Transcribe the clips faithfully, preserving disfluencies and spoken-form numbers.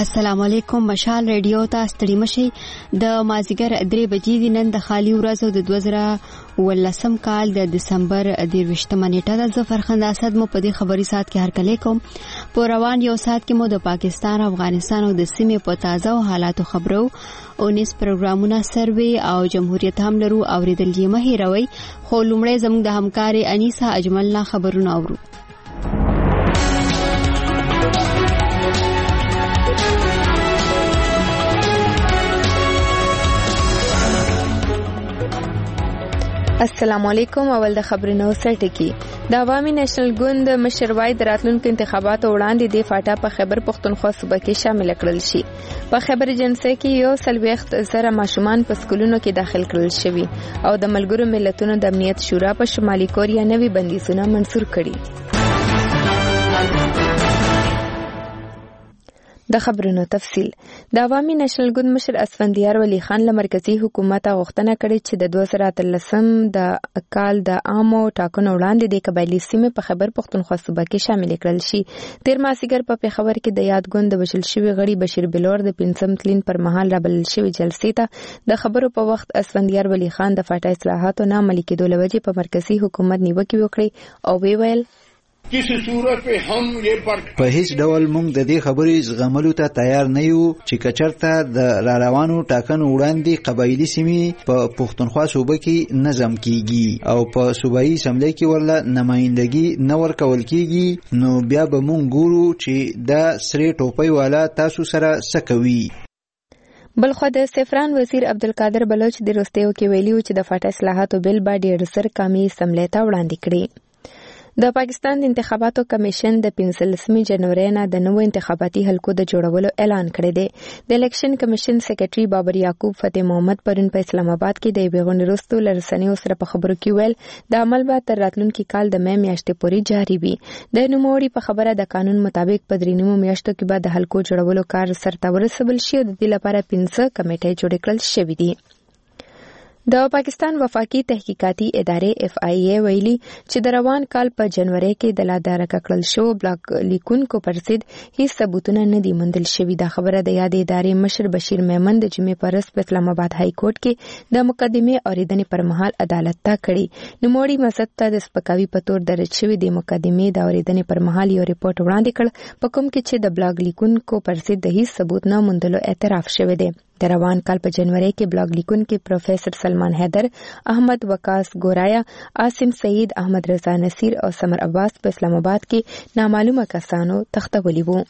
السلام علیکم. مشال ریډیو ته ستړي مشي. د مازیګر درې بجې د نن د خالی ورځو د دوه زره ولسم کال د دسمبر درویشتمه نیټه د ظفر خان اسد مو په دې خبري سات کې هرکلی کوم. په روان یو سات کې مو د پاکستان، افغانستان او د سیمې په تازه او حالاتو خبرو او نس پروګرامونه سروي او جمهوریت هم لرو اوریدل یې مه هیروي. خو لومړی زموږ د همکاري انیسا اجمل نه خبرونه اورو. السلام علیکم. اول د خبرونو سرټکی. د عوامي نېشنل ګوند مشر وای د راتلونکو انتخاباتو وړاندې د فاټا په خیبر پختونخوا صوبه کې شامل کړل شي. په خیبر جنسي کې یو سلويخت زره ماشومان په سکولونو کې داخل کړل شوي او د ملګرو ملتونو د امنیت شورا په شمالي کوریا نوي بندیزونه منسور کړي. د خبرونو تفصیل. د عوامي نېشنل ګوند مشر اسفندیار ولی خان له مرکزی حکومت غوښتنه کړې چې د دوه زره اتلسم د کال د عامو ټاکنو وړاندې د قبایلی سیمې په خیبر پختونخوا صوبه کې شامل کړل شي. تیر مازیګر په پیښور کې د یاد ګوند د وشل شوی غړي بشیر بلور د پنځم تلین پر مهال رابلل شوی جلسې ته د خبرو په وخت اسفندیار ولی خان د فاټا اصلاحاتو نه عملي کېدو لوجې په مرکزی حکومت نیوکه وکړي او ویل په هیڅ ډول موږ د دې خبرې زغملو ته تیار نه یو چې کچرته د را روانو ټاکنو وړاندې قبایلی سیمې په پښتونخوا صوبه کې نظم کیږي او په صوبایي اسمبلی کې ورله نمائندګي نه ورکول کیږي، نو بیا به موږ ګورو چې دا سری ټوپۍ والا تاسو سره څه کوي. بلخو د سفران وزیر عبدالقادر بلوچ د روستیو کې ویلي و چې د فاټا اصلاحاتو بل با ډېر سر کامي اسمبلی ته وړاندې کړي. د پاکستان د انتخاباتو کمیشن د پنځلسمې جنوري نه د نوو انتخاباتي حلقو د جوړولو اعلان کړی دی. د الیکشن کمیشن سیکریټري بابر یعقوب فتح محمد پرون په اسلام آباد کې د یوې غونډې وروسته له رسنیو سره په خبرو کې ویل د عمل به تر راتلونکي کال د مې میاشتې پورې جاري وي. د نوموړي په خبره د قانون مطابق په درې نیمو میاشتو کې به د حلقو جوړولو کار سرته ورسول شي او د دې لپاره پنځه کمیټې جوړې کړل شوې دي. د پاکستان وفاقي تحقیقاتي ادارې اف آی ای ویلي چې د روان کال په جنوري کې د لاداره کړل شو بلاک لیکونکو پر ضد هیڅ ثبوتونه نه دي موندل شوي. دا خبره د یاد ادارې مشر بشیر میمن د جمعې پر ورځ په اسلام آباد های کورټ کې د مقدمې اوریدنې پر مهال عدالت ته کړي. نوموړي مسد ته د سپکاوي په تور درج شوی د مقدمې د اوریدنې پر مهال یو ریپورت وړاندې کړ په کوم کې چې د بلاک لیکونکو پر ضد د هیڅ ثبوت نه موندلو اعتراف شوی دی. د روان کال په جنوري کې بلاک لیکونکي پروفیسر سلمان حیدر، احمد وقاص ګورایا، عاصم سعید، احمد رضا نصیر او سمر عباس په اسلام آباد کې نامعلومه کسانو تختولی وو.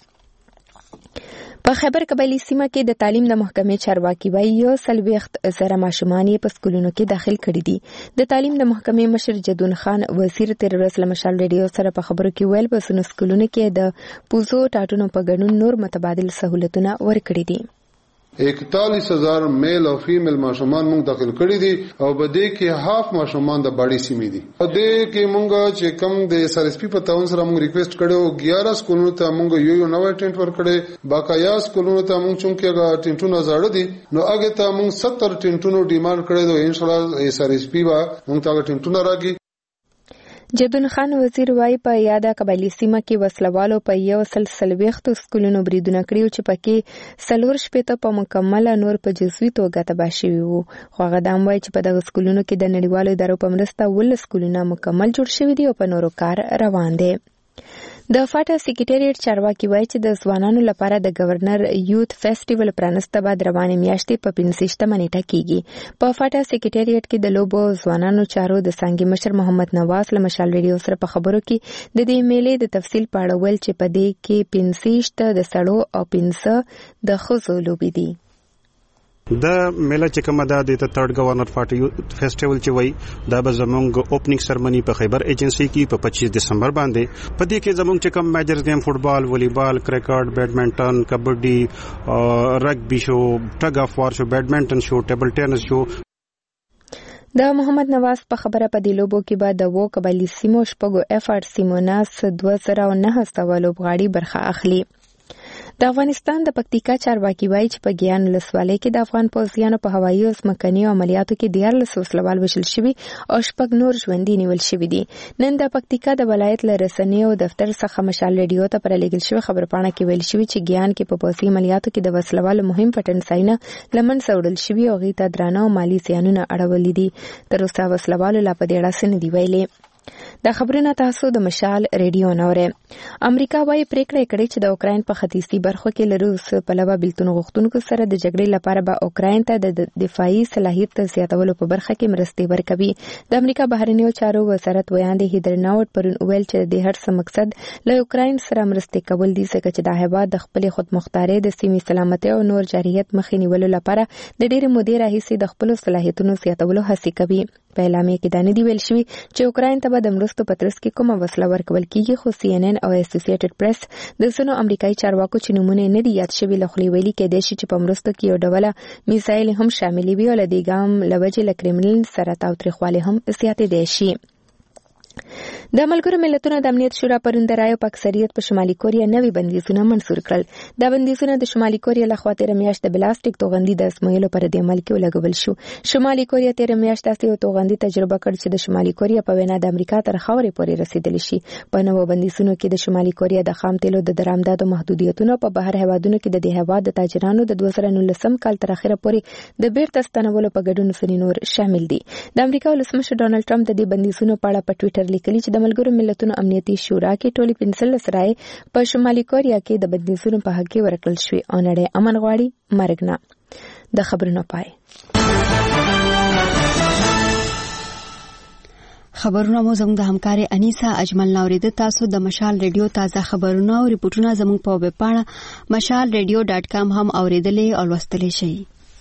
په خیبر قبایلی سیمه کې د تعلیم د محکمې چارواکي وایي یو سلويخت زره ماشومان یې په سکولونو کې داخل کړي دي. د تعلیم د محکمې مشر جدون خان وزیر تیر ورځ له مشال ریډیو سره په خبرو کې ویل په سونو سکولونو کې د پوزو ټاټونو په ګډون نور متبادل سہولتونه ورکړي دي. اکتالیس ہزار میل او فیمیل ماشومان مونږ داخل کړي دي او بده کې هاف ماشومان د باډي سیمې دي. بده کې مونږ چې کم د اس ار اس پی په تاون سره مونږ ریکوست کړو یازده سکولونو ته مونږ یو یو نوې ټینټ ور کړې، باقایا سکولونو ته مونږ چونکه هغه ټینټونه زاړه دي نو هغه ته مونږ ستر ټینټونو ډیمانډ کړی دی. ان شاء الله اس ار اس پی با مونږ ته ټینټونه راګي. جدون خان وزیر وايي په یاده قبایلی سیمه کې وسلوالو په یو سلسله وختو سکولونو بریدونه کړیو چې پکې سلور شپته په مکمله نور په جزوي توګه تباه شوي وو. خو هغه دا وايي چې په دغه سکولونو کې د نړیوالو ادارو په مرسته ولس سکولونه مکمل جوړ شوي دي او په نورو کار روان دي. د فاټا سیکریټریټ چارواکي وایي چې د ځوانانو لپاره د گورنر یوت فیسټیوال پرانسته بعد روانه میاشتې په پنځشتمه نیټه کیږي. په فاټا سیکریټریټ کې د لوبو ځوانانو چارو د څنګه مشر محمد نواز له مشال ریډیو سره په خبرو کې د دې میلې د تفصیل په اړه ویل چې په دې کې پنځشت د سړو او پنځه د ښځو لوبې دي. د میله چې کومه ده د تھرډ گورنر پارټي فیسټیوال چې وای دا به زمونږ اوپننګ سرمنی په خیبر ایجنسی کې په پچیس دسمبر باندې په دې کې زمونږ چې کوم میجرز گیم فوټبال، والیبال، کرکټ، بیډمنټن، کبډي، رګبي شو، ټګ اف وار شو، بیډمنټن شو، ټیبل ټینس شو. د محمد نواز په خبره په دې لوبو کې به د وو قبایلی سیمو شپږو اف آر سیمو ناس دوه زره او نهه سوه لوبغاړي برخه اخلي. د افغانستان د پکتیکا چارواکي وایي چې په ګیان ولسوالۍ کې د افغان پوځیانو په هوایي او ځمکني عملیاتو کې دیارلس وسلوال وژل شوي او شپږ نور ژوندي نیول شوي دي. نن د پکتیکا د ولایت له رسنیو دفتر څخه مشال ریډیو ته پر لېږل شوې خبرپاڼه کې ویل شوي چې ګیان کې په پوځي عملیاتو کې د وسلوالو مهم پټنځایونه له منځه وړل شوي او هغوی ته درانه او مالي زیانونه اړولي دي. تر اوسه وسلوالو لا په دې اړه څه نه دي ویلي. د خبرونه تاسو د مشال ریډیو نورې. امریکا وايي پریکړه کړې چې د اوکراین په ختیځي برخو کې له روس په لور بیلتون غوښتونکو سره د جګړې لپاره به اوکراین ته د دفاعي صلاحیت زیاتولو په برخه کې مرستې ورکوي. د امریکا بهرنیو چارو وزارت ویاندې هیدر ناوټ پرون ویل چې د هر څه مقصد له اوکراین سره مرستې کول دي ځکه چې د هیواد د خپل خودمختارۍ د سیمې سلامتۍ او نور جارحیت مخې نیولو لپاره د ډېرې مودې راهیسې د خپل صلاحیتونو زیاتولو هڅې کوي. په اعلامیه کې دا نه دی ویل شوي چې اوکراین ته به د مرستو په ترڅ کې کومه وسله ورکول کیږي، خو سی ان ان او اسوسییټډ پریس د ځینو امریکایي چارواکو چې نومونه نه دي یاد شوي له خولې ویلي کېدای شي چې په مرستو کې یو ډوله میزایل هم شامل وي او له دې ګام له وجې له کرملین سره تاوتریخوالی هم زیاتېدی شي. د ملګرو ملتونو د امنیت شورا پرون د رایو په اکثریت په شمالي کوریا نوي بندیزونه منسور کړل. دا بندیزونه د شمالي کوریا لخوا تېره میاشت د بلاستیک توغندي د ازمویلو پر د عمل کې ولګول شو. شمالي کوریا تېره میاشت داسې یو توغندي تجربه کړ چې د شمالي کوریا په وینا د امریکا تر خاورې پورې رسیدلی شي. په نوو بندیزونو کې د شمالي کوریا د خام تیلو د درآمداتو محدودیتونه په بهر هیوادونو کې د دې هیواد د تاجرانو د دوه زره نولسم کال تر اخره پورې د بیرته ستنولو په ګډون ځینې نور شامل دي. د امریکا ولسمشر ډانلډ ټرمپ د دې بندیزونو په اړه په ټویټر لیکلي چې د ملګرو ملتونو امنیتي شورا کې ټولې پنځلس رایې په شمالي کوریا کې د بندیزونو په حق کې ورکړل شوې او نړۍ امن غواړي، مرګ نه. د خبرونو پای. خبرونه مو زموږ د همکاري انیسا اجمل ناوریده. تاسو د مشال ریډیو تازه خبرونه او ریپورتونه زموږ په ویب پاڼه مشال ریډیو ډاټ کام هم اوریدلې او لوستلی شئ.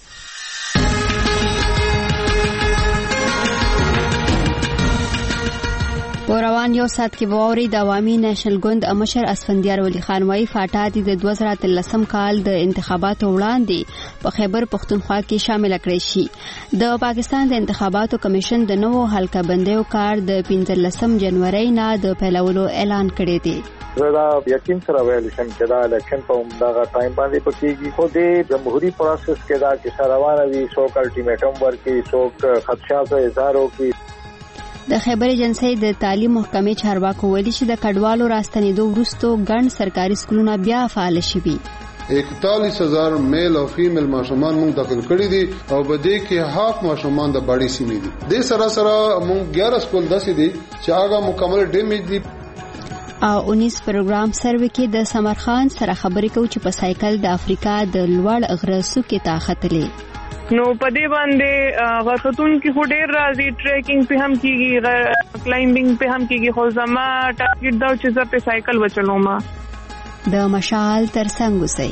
په روان یو ساعت کې واوري د عوامي نېشنل ګوند مشر اسفندیار ولی خان وايي فاټا د دوه زره اتلسم کال د انتخاباتو وړاندې په خیبر پختونخوا کې شامل کړی شي. د پاکستان د انتخاباتو کمیشن د نوو حلقه بندیو کار د پنځلسم جنوري نه د پیلولو اعلان کړی دی. زه یقین سره ویل شم چې دا الیکشن په همدغه ټایم باندې پکېږي، خو د جمهوریت پروسس کې دا کیسه روانه وي، څوک الټیمیټم ورکړي، څوک خدشات اظهار وکړي. د خیبر ایجنسی د تعلیم محکمې چارواکو ویلي چې د کډوالو راستنېدو وروسته ګڼ سرکاري سکولونه بیا فعال شوي. اکتالیس هزار میل او فیمیل ماشومان مونږ داخل کړي دي او په دې کې هاف ماشومان د باډي سیمې دي. د سره سره مونږ ګیارہ سکول داسې دي چې هغه مکمل ډیمیج دي. او انیس پروګرام سروې کې د سمر خان سره خبرې کوي چې په سایکل د افریقا د لوړ غره څوکې ته ختلې. نو په دې باندې غرختون کې خو ډېر راځي، ټریکینګ په هم کېږي، کلایمبینګ په هم کېږي، خو زما ټارګټ دا چې زه په سایکل وچلوم. د مشال ترڅنګ اوسئ.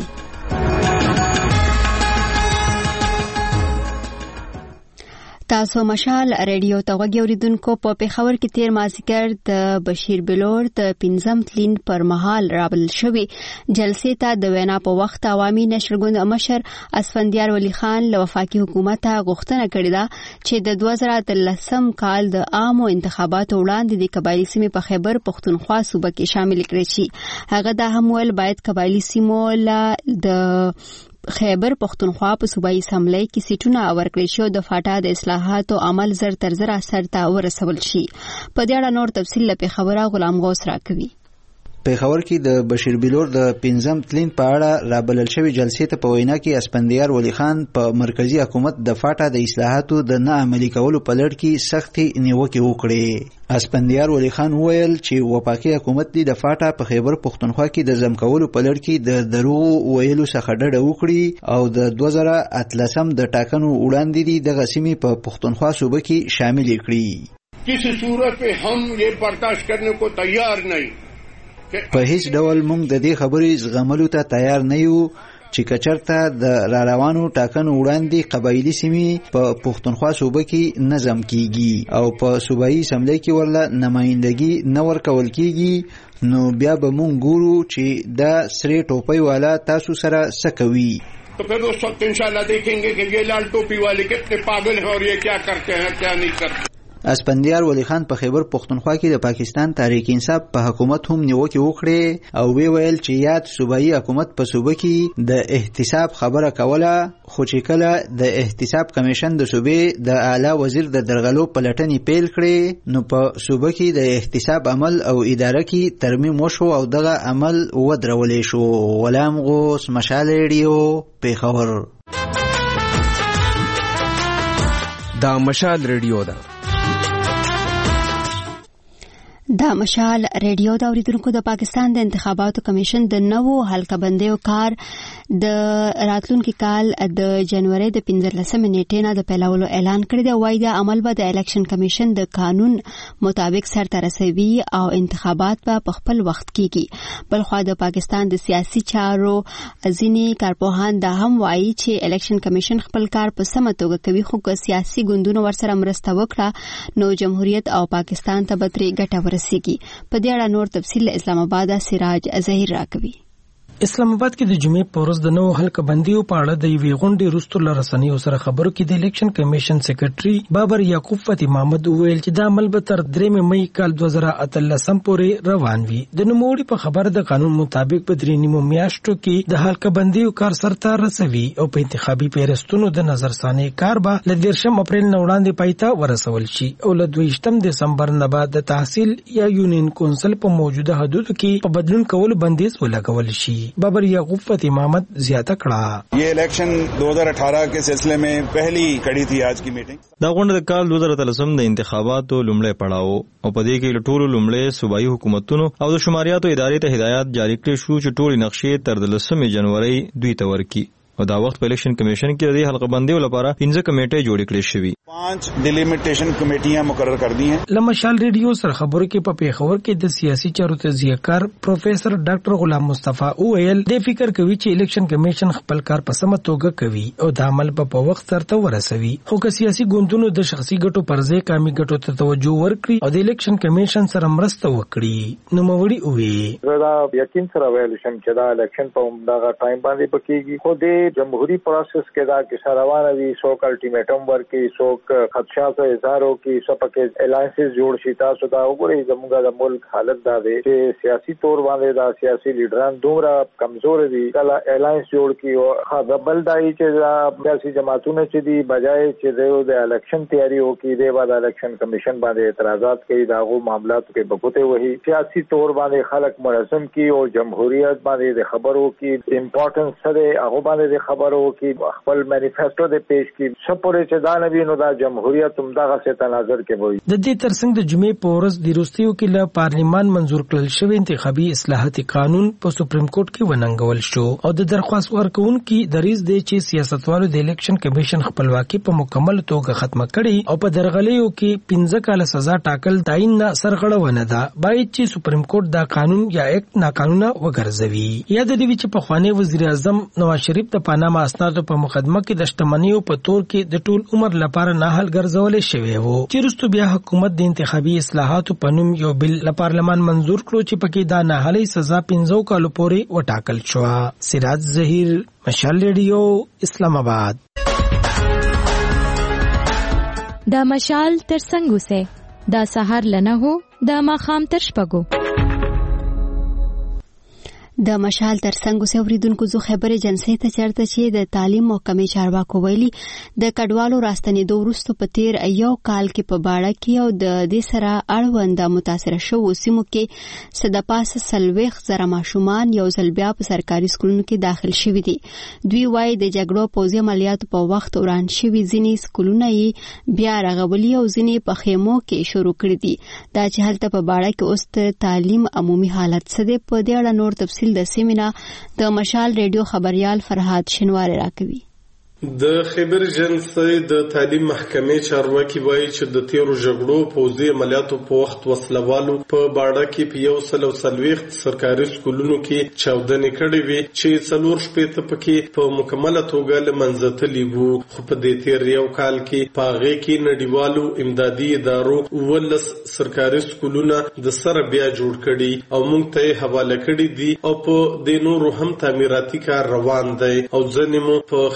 تاسو مشال ریډیو ته غوږی اوریدونکو. په پېښور کې تیر مازیګر د بشیر بلور د پنځم تلین پر مهال رابلل شوی جلسې ته د وینا په وخت عوامي نشر ګوند مشر اسفندیار ولی خان له وفاقي حکومت غوښتنه کړې ده چې د دوه زره اتلسم کال د عامو انتخاباتو وړاندې د قبایلي سیمې په خیبر پختونخوا صوبه کې شامل کړي شي. هغه دا هم ویل باید قبایلي سیمو له د خیبر پختونخوا په صوبایي اسمبلی کې سیټونه ورکړل شي او د فاټا د اصلاحاتو عمل زر تر زر اثر ته ورسول شي. په دې اړه نور تفصیل له خبره غلام غوث راکوي. پېښور کې د بشیر بلور د پنځم تلین په اړه رابلل شوی جلسې ته په وینا کې اسفندیار ولی خان په مرکزی حکومت د فاټا د اصلاحاتو د نه عملي کولو په لړ کې سختي نیوکې وکړې. اسفندیار ولی خان ویل چې وفاقي حکومت دی د فاټا په خیبر پختونخوا کې د ضم کولو په لړ کې د دروغ ویلو څخه ډډه وکړي او د دوه زره اتلسم د ټاکنو وړاندې دی د غسیمې په پختونخوا صوبه کې شامل کړي. کسی صورت میں ہم یہ برداشت کرنے کو تیار نہیں. په هیڅ ډول موږ د دې خبرې زغملو ته تیار نه یو چې کچرته د را روانو ټاکنو وړاندې قبایلي سیمې په پښتونخوا صوبه کې نظم کیږي او په صوبایي اسمبلی کې ورله نمائندګي نه ورکول کیږي، نو بیا به موږ ګورو چې دا سرې ټوپۍ والا تاسو سره څه کوي. تو پھر اس وقت انشاءاللہ دیکھیں گے کہ یہ لال ٹوپی والے کتنے پاگل ہیں اور یہ کیا کرتے ہیں کیا نہیں کرتے. اسپندیار ولی خان په خیبر پښتونخوا کې د پاکستان تحریک انصاف په حکومت هم نیوکه وکړه او وی ویل چې یاد صوبایي حکومت په صوبه کې د احتساب خبره کوله، خو چې کله د احتساب کمیشن د صوبې د اعلی وزیر د درغلو پلټنې پیل کړې نو په صوبه کې د احتساب عمل او اداره کې ترمیم وشو او دغه عمل ودرولې شو. غلام غوث، مشال ریډیو، پیښور. دا مشال ریډیو ده. دا مشال ریډیو دا اوریدونکو د پاکستان د انتخاباتو کمیشن د نوو حلقه بندیو کار د راتلونکي کال د جنوري د پنځلسمې نیټې نه د پیلولو اعلان کړی دی. وايي دا عمل به د الیکشن کمیشن د قانون مطابق سرته رسوي او انتخابات به په خپل وخت کیږي. بلخو د پاکستان د سیاسي چارو ځینې کارپوهان دا هم وايي چې الیکشن کمیشن خپل کار په سمه توګه کوي، خو که سیاسي ګوندونو ورسره مرسته وکړه نو جمهوریت او پاکستان ته به ترې ګټه ورسیږي. په دې اړه نور تفصیل اسلام آباد سراج ظهیر راکوي. اسلام آباد کې د جمعې په ورځ د نوو حلقه بندیو په اړه د یوې غونډې وروسته له رسنیو سره خبرو کې د الیکشن کمیشن سیکریټري بابر یعقوب فتح محمد وویل چې دا عمل به تر درېمې مئی کال دوه زره اتلسم پورې روان وي. د نوموړي په خبره د قانون مطابق په درې نیمو میاشتو کې د حلقه بندیو کار سرته رسوي او په انتخابي پیرستونو د نظرثاني کار به له دیرشم اپریل نه وړاندې پای ته ورسول شي او له دویشتم دسمبر نه بعد د تحصیل یا یونین کونسل په موجوده حدودو کې په بدلون کولو بندیز ولګول شي. بابر یعقوب فتح محمد زیاته کړه. یہ الیکشن دو ہزار اٹھارہ کے سلسلے میں پہلی کڑی تھی آج کی میٹنگ. دا غونډه د کال دوه زره اتلسم د انتخاباتو لومړی پړاو او په دې کې ټولو لومړی صوبایي حکومتونو او د شماریاتو ادارې ته هدایت جاری کړې شو چې ټولې نقشې تر د لسمې جنوري دوی ته ورکړي او دا وخت په الیکشن کمیشن کې د حلقه بندیو لپاره پنځه کمیټې جوړې کړې شوې. پانچ ډیلیمیټیشن کمیټیاں مقرر کر دی ہیں. لمشال ریډیو سره خبرو کې په پیښور کې د سیاسي چارو تجزیه کار پروفیسر ډاکټر غلام مصطفی اویل د فکر کوي چې الیکشن کمیشن خپل کار په سمه توګه کوي او د عمل په وخت سره ورسوي، خو که سیاسي ګوندونو د شخصي ګټو پر ځای قومي ګټو ته توجه ورکړي او د الیکشن کمیشن سره مرسته وکړي نو موړي وي. دا یقین سره ویل شم چې دا الیکشن په دغه ټایم باندې پکېږي، خو د جمهوریت پروسس کې دا کې روانه وي، سو الټیمیټم ورکړي، سو خدشات اظهارو کې سپکه الائنسز جوړ شي. تاسو دا وګورئ زموږ د ملک حالت دا دی چې سیاسي تور باندې دا سیاسي لیډران دومره کمزور دي، کله الائنس جوړ کی او خبل دای چې دا سیاسي جماعتونه چې دی بجای چې د الیکشن تیاری وکړي د بعد الیکشن کمیشن باندې اعتراضات کوي، داغو معاملات کې بغوته وਹੀ سیاسي تور باندې خلک منظم کی او جمهوریت باندې د خبرو کې امپورټنس سره هغه باندې د خبرو کې خپل مانیفیسټو د پیش کی سپورې چې دا نبی نو دا جمهوریت هم دغه څه تناظر کې وي. د دې ترڅنګ د جمعې په ورځ د روستیو کې له پارلیمان منزور کړل شوی انتخابي اصلاحاتي قانون په سپریم کورټ کې وننګول شو او د درخواست ورکوونکو دریځ دی چې سیاستوالو د الیکشن کمیشن خپلواکي په مکمل توګه ختمه کړي او په درغلیو کې پنځه کاله سزا ټاکل تعین نه سرغړونه ده. باید چې سپریم کورټ دا قانون یا اکټ ناقانونه وګرځوي. یاد دی چې په خوانی وزیر اعظم نواز شریف د پاناما اسنادو په مقدمه کې د شتمنیو په تور کې د ټول عمر لپاره نه حل ګرځولې شوی وو چې وروسته بیا حکومت د انتخابي اصلاحاتو په نوم یو بل له پارلمان منزور کړو چې پکې دا نه حلي سزا پنځو کالو پورې وټاکل شو. سراج ظهیر، مشال ریډیو، اسلام آباد. دا مشال تر څنګه سه دا سحر لنه هو دا ماخام تر شپګو. د مشال تر څنګه سه اوریدونکو زو خبر جنسي ته چرته چې د تعلیم محکمې چارواکو ویلي د کډوالو راستنې دوه ورستو په تیر یو کال کې په باړه کې او د دې سره اړوند متاثر شو سیمو کې صد پاس سلويخ زره ماشومان یو ځل بیا په سرکاري سکولونو کې داخل شوي دي. دوی وايي د جګړو پوځي عملیاتو په وخت وران شوي ځینې سکولونه یې بیا رغولي او ځینې په خیمو کې شروع کړي دي. دا چې هلته په باړه کې اوس تعلیم عمومي حالت څه دی، په دې اړه نور تفصیل د سیمینا د مشال ریډیو خبريال فرهاد شنوار راکوي. د خیبر جنسي د تعلیم محکمې چارواکي وایي چې د تیرو جګړو پوځي عملیاتو په وخت وسلوالو په باړه کې په یو سل او څلوېښت سرکاري سکولونو کې چاودنې کړې وې چې څلور شپېته پکې په مکمله توګه له منځه تللي وو، خو په دې تیر یو کال کې په هغې کې نړیوالو امدادي ادارو اوولس سرکاري سکولونه د سره بیا جوړ کړي او موږ ته یې حواله کړي دي او په دې نورو هم تعمیراتي کار روان دی او ځینې مو په خیمو کې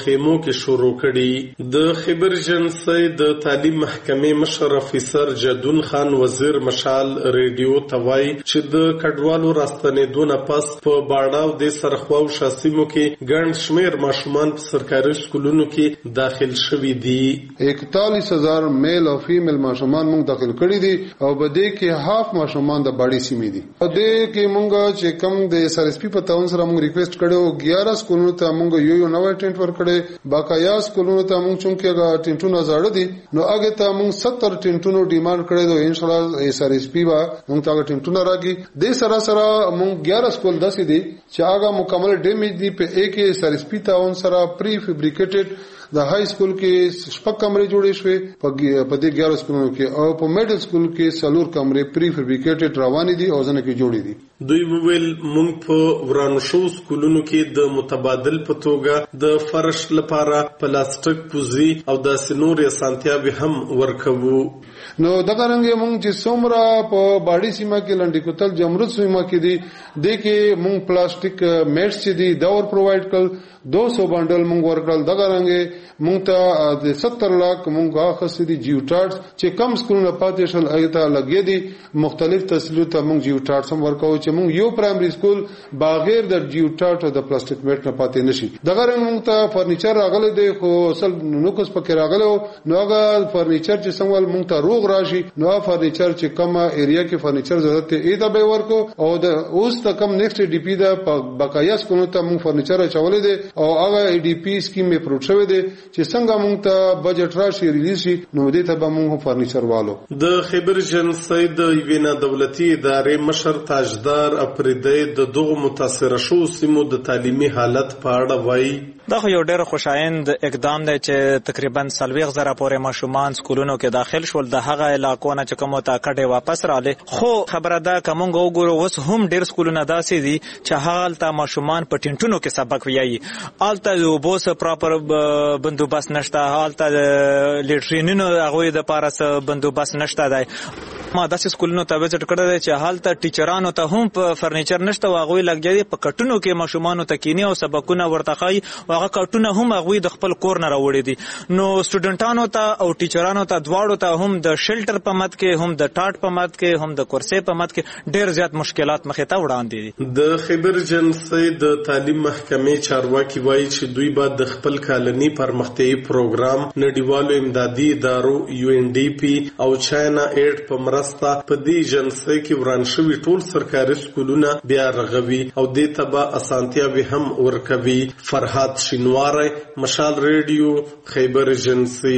کې شروع کړي. د خیبر ایجنسی د تعلیم محکمې مشر افیسر جدون خان وزیر مشال ریډیو توای چې د کډوالو راستنېدو نه پس په باړاو د سرخواو شاسیمو کې ګڼ شمېر ماشومان په سرکاري سکولونو کې داخل شوي دي. اکتالیس هزار میل او فیمیل ماشومان موږ داخل کړي دي او بده کې هاف ماشومان د باړي سیمې دي. بده کې موږ چې کم د اس ار اس پی په تاون سره موږ ریکوست کړو ګیارہ سکولونو ته موږ یو یو نوې ټینټ ور کړې باقایا سکولونو ته موږ چونکې هغه ټینټونه زاړه دي نو هغه ته موږ ستر ټینټونو ډیمانډ کړی دی. ان شاء الله اس ار اس پی با موږ ته ټینټونه راګي د سره سره موږ ګیارہ سکول داسې دي چې هغه مکمل ډیمیج دي په یک اس ار اس پی تاون سره پری فیبریکیټډ د های سکول کې شپږ کمرې جوړې شوې په دې ګیارہ سکولونو کې او په میډل سکول کې څلور کمرې پری فیبریکیټډ روانې دي او ځنه کې جوړې دي. دوی وویل موږ په ورانو شو سکولونو کې د متبادل په توګه د فرش لپاره پلاستیک پوزي او د سنور اسانتیاوي هم ورکوو. نو دغه رنګ موږ چې څومره په باډي سیمه کې لنډی کوتل جمرود سیمه کې دي د کې موږ پلاستیک میټس چې دي دا ور پرووایډ کړل دو سو بانډل موږ ورکړل. دغه رنګ موږ ته د ستر لک موږ اخستې دي جیوټارز چې کم سکولونه پاتې شول ایته لګې دي مختلف تسلیو ته موږ جیوټارز هم ورکوو چې موږ یو پرایمري سکول بغیر د جیوټارز او د پلاستیک میټ نه پاتې نشي. دغه رنګ موږ ته فرنیچر راغلی دی خو اصل نوکس پکې راغلی نو هغه فرنیچر چې څنګه موږ ته روغ راشي نو فرنیچر چې کومه ایریا کې فرنیچر ضرورت دی ایته به ورکو او د اوس ته کم نیکسټ ډي پی دا بقایا سکولونو ته موږ فرنیچر اچولې دي او هغه ای ډي پی سکیم یې پروت شوی دی چې څنګه موږ ته بجټ راشي ریلیز شي نو دې ته به موږ فرنیچر والو. د خیبر ایجنسی د یوه دولتي ادارې مشر تاجدار اپریدی د دغه متاثر شو سیمو د تعلیمي حالت په اړه وایي. دا خو یو ډېر خوشایند اقدام دی چې تقریبا څلوېښت زره پورې ماشومان سکولونو کې داخل شول د هغه علاقو نه چې کومو ته کډې واپس راغلې. خو خبره ده که موږ وګورو اوس هم ډېر سکولونه داسې دي چې هغلته ماشومان په ټینټونو کې سبق ویایي. هلته د اوبو څه پراپر بندوبست نشته هلته د لیټرینونو هغوی دپاره څه بندوبست نشته دی. ما داسې سکولونو ته وزټ کړی دی چې هلته ټیچرانو ته هم په فرنیچر نشته او هغوی لګیا دي په کټونو کې ماشومانو ته کیني او سبقونه ورته ښایي او هغه کټونه هم هغوی د خپل کور نه راوړي دي. نو سټوډنټانو ته او ټیچرانو ته دواړو ته هم د شلټر په مد کې هم د ټاټ په مد کې هم د کرسۍ په مد کې ډېر زیات مشکلات مخې ته وړاندې دي. د خیبر ایجنسی د تعلیم محکمې چارواکي وایي چې دوی به د خپل کالني پرمختیایي پروګرام نړیوالو امدادي ادارو یو ان ډي پی او چاینا ایډ په مرسته په دې ایجنسی کې وران شوي ټول سرکاري سکولونه بیا رغوي او دې ته به اسانتیاوي هم ورکوي. فرحات شینواری مشال ریډیو خیبر ایجنسی.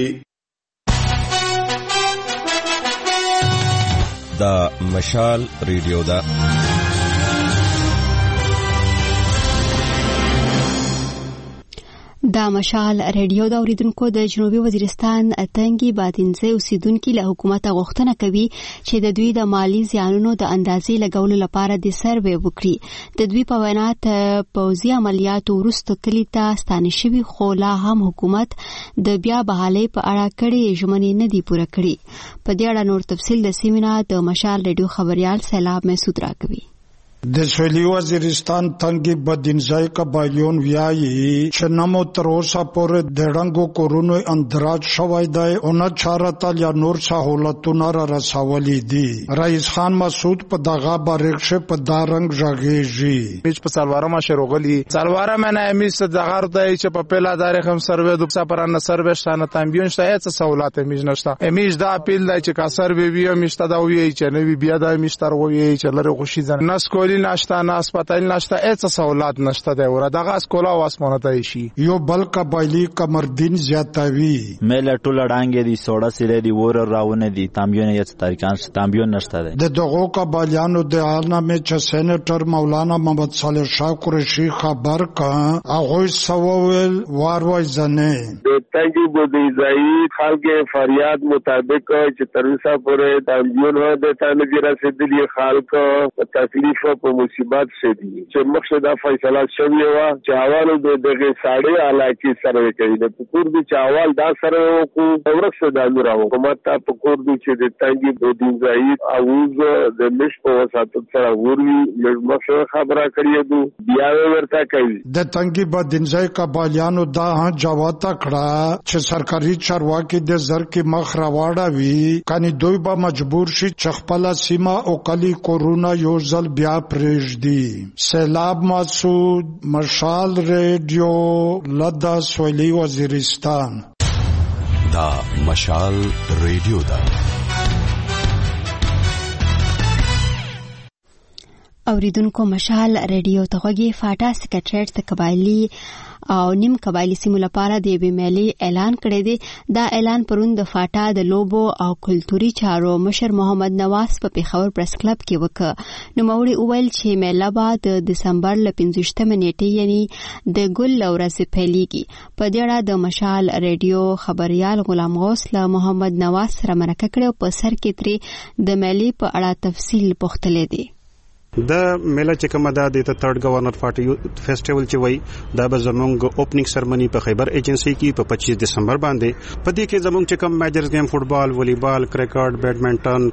دا مشال ریډیو دا دا مشال ریډیو دا اوریدونکو د جنوبي وزیرستان تنګي بادینځي اوسیدونکو له حکومت غوښتنه کوي چې د دوی د مالی زیانونو د اندازې لګولو لپاره د سروې وکړي. د دوی په وینا ته پوځي عملیاتو وروسته کلی ته ستانه شوي خو لا هم حکومت د بیا بحالۍ په اړه کړي ژمنې نه دي پوره کړي. په دې اړه نور تفصیل د سیمینار د مشال ریډیو خبريال سیلاب مسعود راکوي. د سویلی وزیرستان تنگی بدینځای قبایلیون ویایي چې نمو تر اوسه پورې د رنګو کورونو اندراج شوی دی او نه چارته یا نور سہولتونه را رسولي دي. رئیس خان مسعود په دغه باریکشه په دا رنګ ژغېږي. میچ په سالواره ما شروغلی سالواره منه میچ دغه دی چې په پیلا داري هم سروې د سپرانه سروې شانه تامبیون شته څه سہولت میچ نشته. میچ دا اپیل دی چې کا سروې وی میچ ته دا وی چې نو بیا دا میچ تر وی چې لری خوشي ځنه نس کولی نشته نه اسپیټال نشته هیڅ سہولت نشته دی ور دغه اسکولا واسمنه ته شي. یو بل قبایلی کمردین زیاتوي مل ټول ډانګې دي سوډا سره دي ور راونه دي تامبیون یې تاریخان تامبیون نشته دی. د دغه قبایلیانو د عالمه چې سېنیټر مولانا محمد صالح شاه قریشي خبر کا هغه سوال وار وای زنه د تنګي بودیزای خلک فریاد مطابق چې تر اوسه پورې تامبیون هو د تانګي رسیدلی خلک تکلیف په مصیبت شې دي چې مخشه دا فیصله شوی و چې اولو د دغه ساړې علاقې سره کوي د پکور دي چې اول دا سره کو ورسره د نور حکومت ته پکور دي چې د تنګي بودین ځای اوز د مش په وساتو سره وروي مخه خبره کړی دو بیا ورته کوي د تنګي بودین ځای قبایلیانو دا جواب کړه چې سرکاري چارواکي د زر کې مخ راوړاوي کني دوی به مجبور شي چې خپل سیمه او کلی کورونا یو ځل بیا پرېږدي. سیلاب مسعود، مشال ریډیو، لدا سویلی وزیرستان. دا مشال ریډیو دا اوریدونکو مشال ریډیو ته غوږی فاټا سکریټریټ د قبایلی او نیم قبایلی سیمو لپاره د یوې میلې اعلان کړی دی. دا اعلان پرون د فاټا د لوبو او کلتوري چارو مشر محمد نواز په پیښور پریس کلب کې وکړ. نوموړي وویل چې میله به د دسمبر له پنځویشتمې نیټې یعنې د ګل له ورځې پیلېږي. په دې اړه د مشال ریډیو خبریال غلام غوث له محمد نواز سره مرکه کړې او په سر کې ترې د میلې په اړه تفصیل پوښتلی دی. د میله چې کومه ده د تھرډ گورنر پارټي فیسټیوال چې وای دا به زمونږ اوپننګ سرمنی په خیبر ایجنسی کې په پچیس دسمبر باندې په دې کې زمونږ چې کوم میجرز گیم فوټبال، والیبال، کرکټ، بیډمنټن،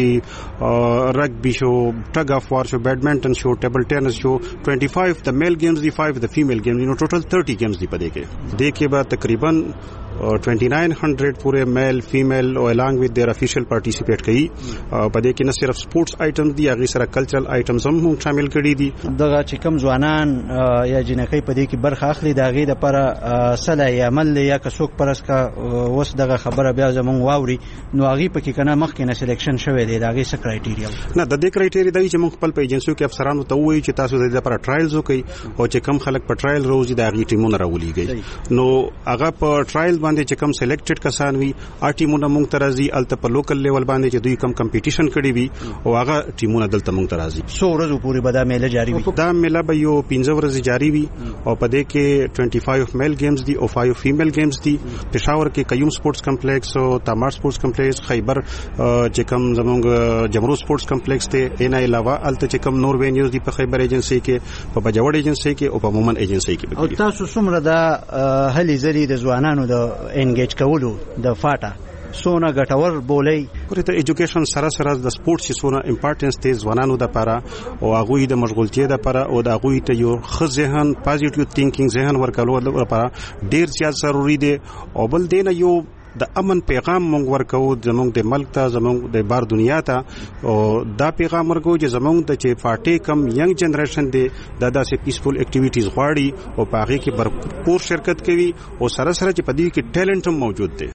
کبډي، رګبي شو، ټګ اف وار شو، بیډمنټن شو، ټیبل ټینس شو، پچیس د میل گیمز دی، پنځه د فیمیل گیمز دی، نو ټوټل تیس گیمز دی په دې کې. دې کې به تقریبا उनतीस सौ पूरे मेल फीमेल और along with their official participate कई. पदे کې نه صرف سپورتس آیټمز دي، هغه سره کلچرل آیټمز هم شامل کړي دي. دغه چې کوم ځوانان یا جنکۍ په دې کې برخه اخلي دا غي د پر صلاح عمل یا کڅوک پرس کا وس دغه خبره بیا زمون واوري نو هغه پکې کنه مخکې نه سلیکشن شوی دی. دا غي څه کرایټیریا نه د دې کرایټیریا دی چې موږ خپل په ایجنسیو کې افسرانو ته وایي چې تاسو د دې لپاره ټرایلز وکړئ او چې کم خلک په ټرایل روزي دا غي ټیمونه راولېږي. نو هغه په ټرایل باندې چې کم سلیکټ کسان وي ا ټیمونه مونږ ترازي الته په لوکل لیول باندې چې دوی کم کمپټیشن کړي وي او هغه ټیمونه دلته مونږ ترازي. څو ورځې پورې به دا میله جاری وي؟ دا میله به یو پنځه ورځې جاری وي او په دې کې پنځه میل گیمز دي او پنځه فیمیل گیمز دي. پېښور کې قیوم سپورتس کمپلیکس او تامار سپورتس کمپلیکس، خیبر چې کوم زمونږ جمرو سپورتس کمپلیکس ته ان علاوه الته چې کوم نور وینیوز دي په خیبر ایجنسی کې، په بجوړ ایجنسی کې او په مومن ایجنسی کې. او تاسو څومره دا هلي زری د ځوانانو د انګیج کولو د فاټا سونه ګټور بولي پرې ته ایجوکیشن سره سره د سپورتس سونه امپورټنس ته ځوانانو د لپاره او هغه د مشغولتیا د لپاره او د هغه ته یو ښه ذهن پازیټیو تھینکینګ ذهن ورکولو لپاره ډیر زیات ضروری دی. او بل دینه یو د امن پیغام مونږ ورکو زمونږ د ملک ته، زمونږ د بار دنیا ته، او دا پیغام ورکو چې زمونږ د چې پارټي کم ینګ جنریشن دی دا داسې پیسفول اکټیویټیز غواړي او په هغه کې بھرپور شرکت کوي او سره سره چې په دې کې ټیلنټ هم موجود دی.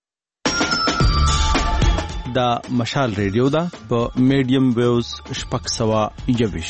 دا مشال ریډیو دا په میډیم ویوز شپږ سوه یوویش.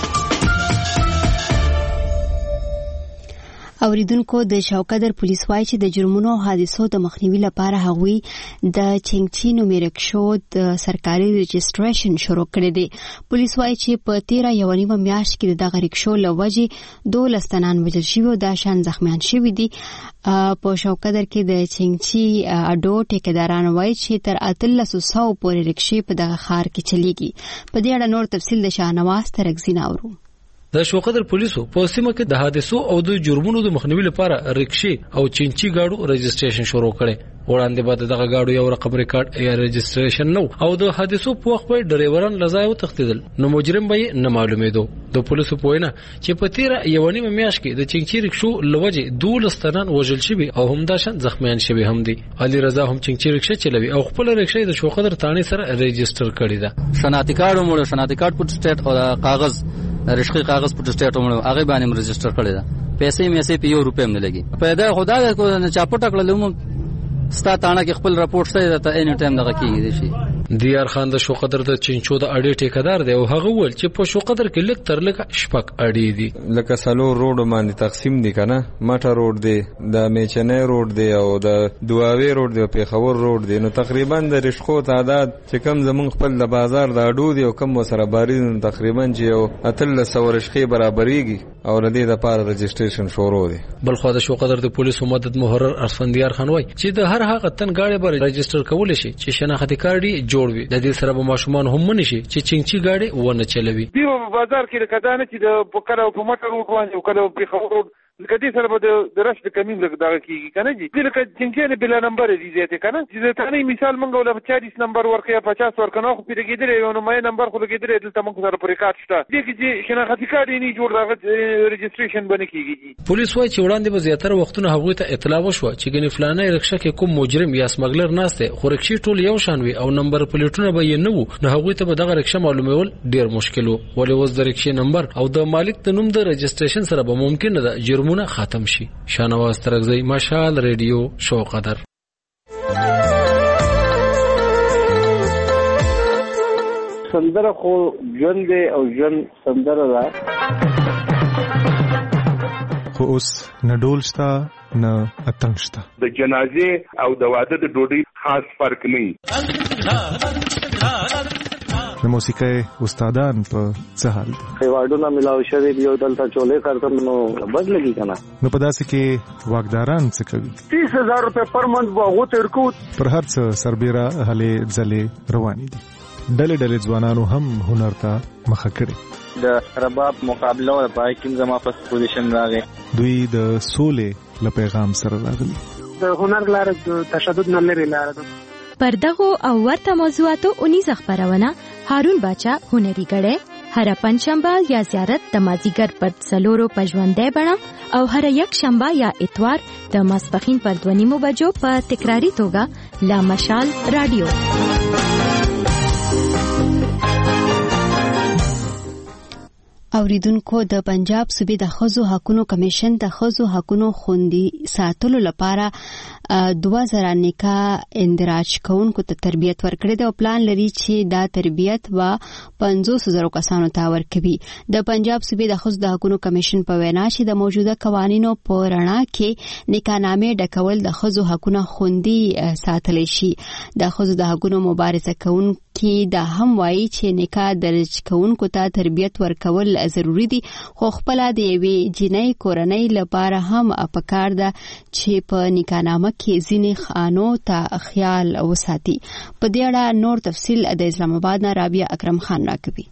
اوریدونکو د شاوقدر پولیس وایي چې د جرمونو او حادثو د مخنیوي لپاره هغوی د چنګچی نومي رکشو د سرکاري رجسټریشن شروع کړی دی. پولیس وایي چې په تیره یوه نیمه میاشت کې د دغه رکشو له وجې دولس تنان وژل شوي او دا شان زخمیان شوي دي. په شاوقدر کې د چنګچی اډو ټیکداران وایي چې تر اتلس سوه پورې رکشې په دغه ښار کې چلیږي. په دې اړه نور تفصیل د شاهنواز ترکزي اورو. د شاوقدر پولیسو په سیمه کې د حادثو او د جرمونو د مخنیوي لپاره رکشې او چنچي گاډو رجسټریشن شروع کړي. وړاندې بعد دغه گاډو یو رقم ریکارډ یا رجسټریشن نو او د حادثو په وخت په ډرایوران لزایو تختیدل نو مجرم به نه معلومېدو. د پولیسو په وینا چې په تیره یو نیمه میاشت کې د چنچي رکشو لوجه دولس تنان وژل شوي او همداشان زخمیان شوي هم دي. علي رضا هم چنچي رکشه چلوي او خپل رکشه د شاوقدر تانی سره رجسټر کړی ده. شناختی کارت مو شناختی کارت پټ سټیټ او کاغذ رشقي کاغذ پټ سټیټ مو هغه باندې رجسټر کړی ده. پیسې مې سي په یو روپیم نه لګي. پیدا خدا کو نه چاپټ کړلم ستا تانه کې خپل راپورټ شته ته اینی ټایم دغه کیږي شي. دیار خان د شاوقدر د چنچو د اډې ټیکدار دی او هغه ول چې په شاوقدر کې لک تر لک شپک اډې دي. لکه سلو روډ باندې تقسیم دي کنه، مټه روډ دی، د میچنې روډ دی او د دواوی روډ دی او پیښور روډ دی. نو تقریبا د رشقو تعداد چې کم زمون خپل د بازار د اډو دی او کم وسره باري تقریبا چې یو اتل سو رشقې برابرېږي. او ردی د پاره رجسټریشن شروع دي. بل خو د شو قدر د پولیسو مدد محرر ارسفندیار خان وای چې د هر هغه تن گاډي بر رجسټر کول شي چې شناختی کارت جوړ وي. د دې سره به ماشومان هم منشي چې چنګچي گاډي ونه چلوي. دی په بازار کې کدانه چې د پکړه په موټر روان او کله په خبرو کدي سره به د رش د کمین لګ دغه کیږي کنه جی دغه چنګچي بلا نمبر دي زیاته کنه چې ته نه مثال مونږ ولا چالیس نمبر ورکه پچاس ورکنه خو پیری کېدل یو نو مې نمبر خو لګیدل دلته مونږ سره پر ریکارډ شته دي چې شناختی کارت نه جوړ دغه رجسټریشن باندې کیږي. پولیس وايي چې وړاندې به زیاتره وختونه هغه ته اطلاع وشو چې ګنې فلانه رکشا کې کوم مجرم یا سمګلر ناشته خو رکشي ټول یو شان وي او نمبر پلیټونه به یې نه وو نو هغه ته به دغه رکشا معلومول ډیر مشکل وو. ولې وز د رکشي نمبر او د مالک د نوم د رجسټریشن سره به ممکن ده جرمونه ختم شي. شانواز ترغزی مشال ریډیو شو قدر. سندره خو ژوند دی او ژوند سندره ده خو اوس نه ډول شته نه اتڼ شته. د جنازې او د واده د ډوډۍ خاص فرق نه. د موسیقۍ استادان په څه حال دي؟ ایوارډونه ملاو شوي دي او دلته چولې کارتم نو بد لګي کنه. نو په داسې کې واګداران څه کوي؟ تیس هزار روپے پر منت به هغو ته ورکو. پر هر څه سربیره هلې ځلې روانې دي. ډلې ډلې ځوانانو هم هنر ته مخه کړې. د رباب مقابله او پای کې زما په پوزیشن راغی. دوی د سولې له پیغام سره راغلي. د هنر لار د تشدد نه لري لار ده. پردغو او ورته موضوعاتو اونیز خبرونه هارون باچا هنري غړې هر پنځشنبه یا زیارت د مازیګر پر څلورو پژوندې بڼه او هر یک شنبه یا اتوار د ماسپخین پر دونیمو بجو په تکراری توګه لا مشال رادیو. اوریدونکو د پنجاب صوبې د ښځو حقوقو کمیشن د ښځو حقوقو خوندي ساتلو لپاره دوه زره نکاح اندراج کوونکو ته تربیت ورکړي دی او پلان لري چې دا تربیت و پنځوس زره کسانو ته ورکوي. د پنجاب صوبې د ښځو د حقوقو کمیشن په وینا چې د موجوده قوانینو په رڼا کې نکاحنامې ډکول د ښځو حقوقو خوندي ساتلی شي. د ښځو د حقوقو مبارزه کوونکي دا هم وایي چې نکاح درج کوونکو ته تربیت ورکول ضروري دي خو خپل د یوې جنۍ کورنۍ لپاره هم پکار ده چې په نکاحنامه کې ځینې خانو ته خیال وساتي. په دې اړه نور تفصیل د اسلام آباد نه رابعه اکرم خان راکوي.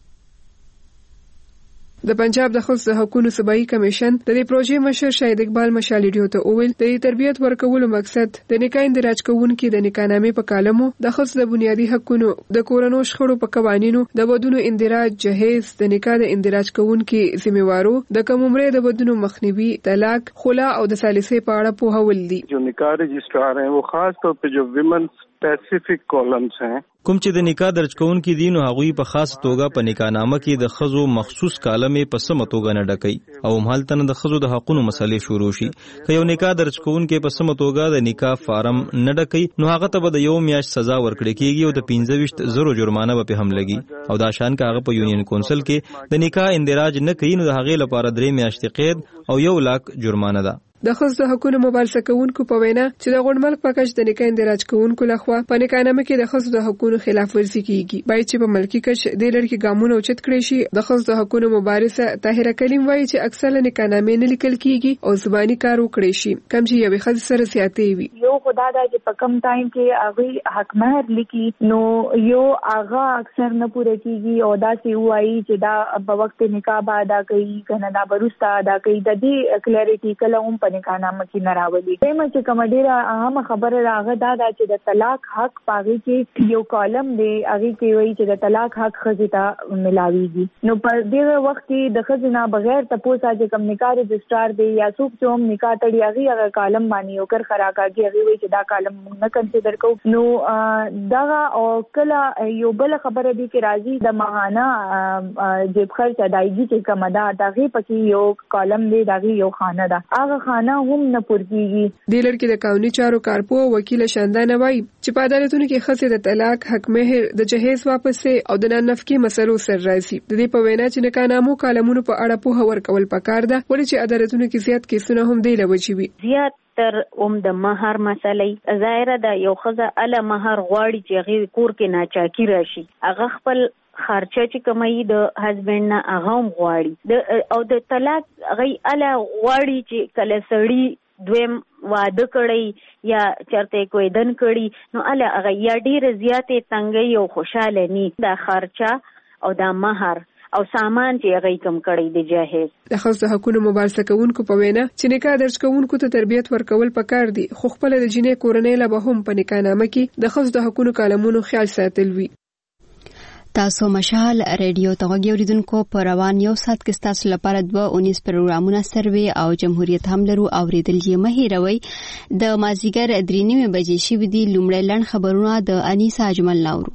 د پنجاب د ښځو حقوقو صوبایي کمیشن د دې پروژې مشر شاهد اقبال مشال ریډیو ته وویل د تربیت ورکولو مقصد د نکاح اندراج کوونکو د نکاحنامې په کالمو د ښځو د بنیادی حقوقو د کورونو شخړو په قوانینو د ودونو اندراج جهیز د نکاح د اندراج کوونکو ذمہوارو د کم عمرې د ودونو مخنیوي طلاق خلا او د ثالثي په اړه په هول دي. جو نکاح رجسٹرار ہیں وہ خاص طور پہ جو ویمن اسپیسیفک کالمز ہیں کوم چې د نکاح درج کوونکي دي نو هغوی په خاص توګه په نکاحنامه کې د ښځو مخصوص کالمې په سمه توګه نه ډکوي او همالته نه د ښځو د حقوقو مسلې شروع شي. که یو نکاح درج کوونکی په سمه توګه د نکاح فارم نه ډکوي نو هغه ته به د یو میاشت سزا ورکړل کېږي او د پنځه ویشت زرو جرمانه به په هم لګي او دا شان که هغه په یونین کونسل کې د نکاح اندراج نه کوي نو د هغې لپاره درې میاشتې قید او یو لاک جرمانه ده. د ښځو د حقوقو مبارزه کوونکو په وینا چې د غونډملک په کچ د نکاح اندراج کوونکو لخوا په نکاحنامه کې د ښځو د حقوقو خلاف ورزي کیږي. باید چې په ملکی کچ د لړ کې ګامونه اوچت کړي شي. د ښځو د حقوقو مبارزه طاهره کلیم وایي چې اکثره نکاحنامې نه لیکل کیږي او زبانی کار وکړي شي کم چې یوې ښځې سره سیاتې وي. یو خدا دا چې په کم ټایم کې هغه حق مہر لیکي نو یو هغه اکثر نه پوره کیږي او دا چې وایي چې دا په وخت نکاح به ادا کوي کنه دا بروسته ادا کوي. د دې کلیریټي کله هم په نکاحنامه کې راولي. دمه چې کوم ډیره اهم خبره راغه دا دا چې د طلاق حق پاغي کې یو کالم دی هغه کې وایي چې د طلاق حق خځې ته ملاويږي. نو په دې وخت کې د خځې نه بغیر تاسو چې کوم نکاح رجسٹرار دی یا څوک چې هم نکاح تړي هغه هغه کالم باندې یو کر خراکاږي هغه وایي چې دا کالم نه کنسیډر کو. نو دا او کله یو بل خبره دی چې راځي د ماهانه جیب خرچ ادایګي چې کوم دا دغه پکې یو کالم دی دغه یو خانه ده هغه خانه هم نه پورګيږي. د لړ کې د قانوني چارو کارپو وکیل شاندانه وایي چې په عدالتونو کې ښځې د طلاق حق مہر د جهیز واپسې او د نفقې مسلو سر راځي. د دې په وینا چې نکاحنامو کالمونو په اړه په هور کول پکار ده ولې چې عدالتونو کې زیات کیسونه هم دی لوي وي. زیات تر اوم د مہر مسلې ظاهره ده یو ښځه اله مہر غواړي چې هغه کور کې ناچاکي راشي هغه خپل خرچه چې کمای د هسبند نه هغه هم غواړي د او د طلاق غي اله غواړي چې کله سړی دویم واده کړی یا چرته کوئی دن کړی نو اله هغه یا ډیر زیاتې تنګي او خوشاله ني د خرچه او د مہر او سامان چې هغه کم کړی دی جاهز. د خاص د حقوقو مبارزه کوونکو په وینا چې نکاح درج کوونکو ته تربیت ورکول پکار دي خو خپل د جنې کورنۍ لا به هم په نکاح نامه کې د خاص د حقوقو کلمونو خیال ساتل وي. تاسو مشال ریډیو ته غوړیدونکو په روان یو سات کې تاسو لپاره دوه اونیس پروګرامونه سروي او جمهوریت هم لرو اوریدل یې مه هیروئ. د مازیګر درې نیمې بجې شوې دي. لومړی لنډ خبرونه د انیسا اجمل ناورو.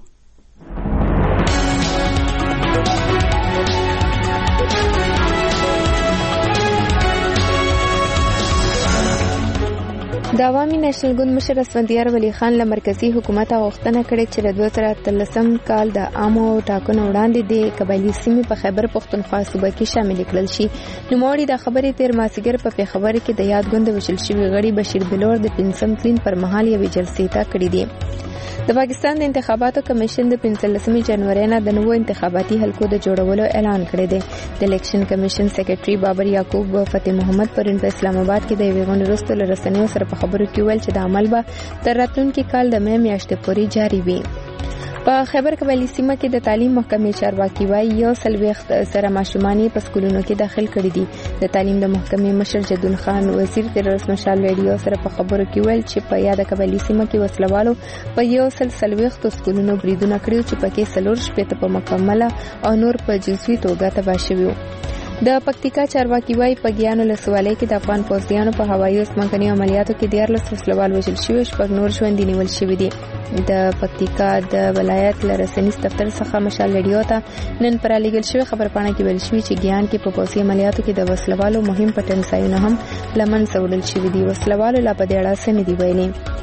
د عوامي نېشنل ګوند مشر اسفندیار ولی خان له مرکزی حکومت غوښتنه کړې چې د دوه زره اتلسم کال د عامو ټاکنو وړاندې د قبایلی سیمې په خیبر پښتونخوا صوبه کې شامل کړل شي. نوموړي د خبرې تیر مازیګر په پیښور کې د یاد ګوند وشل شوی غړي بشیر بلور د پنځم تلین پر مهال یوې جلسې ته کړې دي. د پاکستان د انتخاباتو کمیشن د پنځلسمې جنوري نه د نوو انتخاباتي حلقو د جوړولو اعلان کړی دی. د الیکشن کمیشن سیکریټري بابر یعقوب فتح محمد پرون په اسلام آباد کې د یوې غونډې وروسته له رسنیو سره په خبرو کې ویل چې د عمل به تر راتلونکي کال د مې میاشتې پورې جاري وي. په خیبر قبایلی سیمه کې د تعلیم محکمې چارواکي وايي یو سلويخت سره ماشومانی په سکولونو کې داخل کړي دي. د تعلیم د محکمې مشر جدول خان وزیر د رسمي مشال ریډیو سره په خبرو کې ویل چې په یاد قبایلی سیمه کې وسلوالو په یو سل سلويخت سکولونو بریدونه کړیو چې پکې سلور شپې په مکمله او نور په جزوي توګه تباه شوی وو. د پکتیکا چارواکي وايي په ګیانو لسوالۍ کې د افغان پوځیانو په هوایي او ځمکني عملیاتو کې دیارلس وسلوال وژل شوي شپږ نور ژوندي نیول شوي دي. د پکتیکا د ولایت له رسنیز دفتر څخه مشال ریډیو ته نن پر لیږل شوی خبرپاڼه کې ویل شوی چې ګیان کې په پوځي عملیاتو کې د وسلوالو مهم پټنځایونه هم لمن سوړل شوي دي. وسلوالو لا په دې اړه څه نه دي ویلي.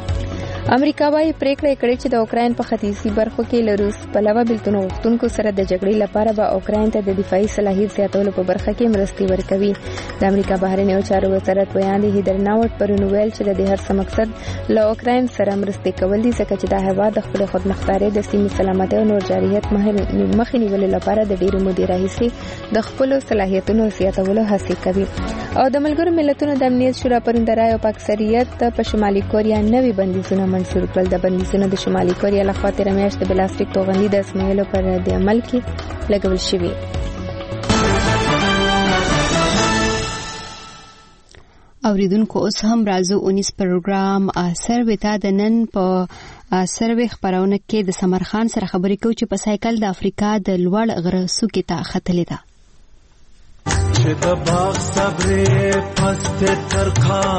امریکا وايي پریکړه کړې چې د اوکراین په ختیځي برخو کې له روس پلوه بلتون غوښتونکو سره د جګړې لپاره به اوکراین ته د دفاعي صلاحیت زیاتولو په برخه کې مرستې ورکوي. د امریکا بهرنیو چارو وزارت ویاند هیدر ناوټ پرون ویل چې د دې هر څه مقصد له اوکراین سره مرستې کول دي ځکه چې دا هیواد د خپل خودمختارۍ د سیمې سلامتۍ او نور جارحیت مخې نیولو لپاره د ډېرو مودې راهیسې د خپلو صلاحیتونو زیاتولو هڅې کوي. او د ملګرو ملتونو د امنیت شورا پرون د رای او په اکثریت په شمالي کوریا نوي بندیزونه منسوخ کړل. د بندیزونو د شمالي کوریا لخوا تیر میاشت د بلاستیک توغندي د اسمایلو پر رد عمل کې لګول شوی. اوریدونکو اوس هم راځو اونیس پروګرام سروي ته. د نن په سروي خبرونه کې د سمرخان سره خبرې کوو چې په سایکل د افریقا د لوړ غره څوکې ته ختلې ده. چې د باغ صبرې پست تر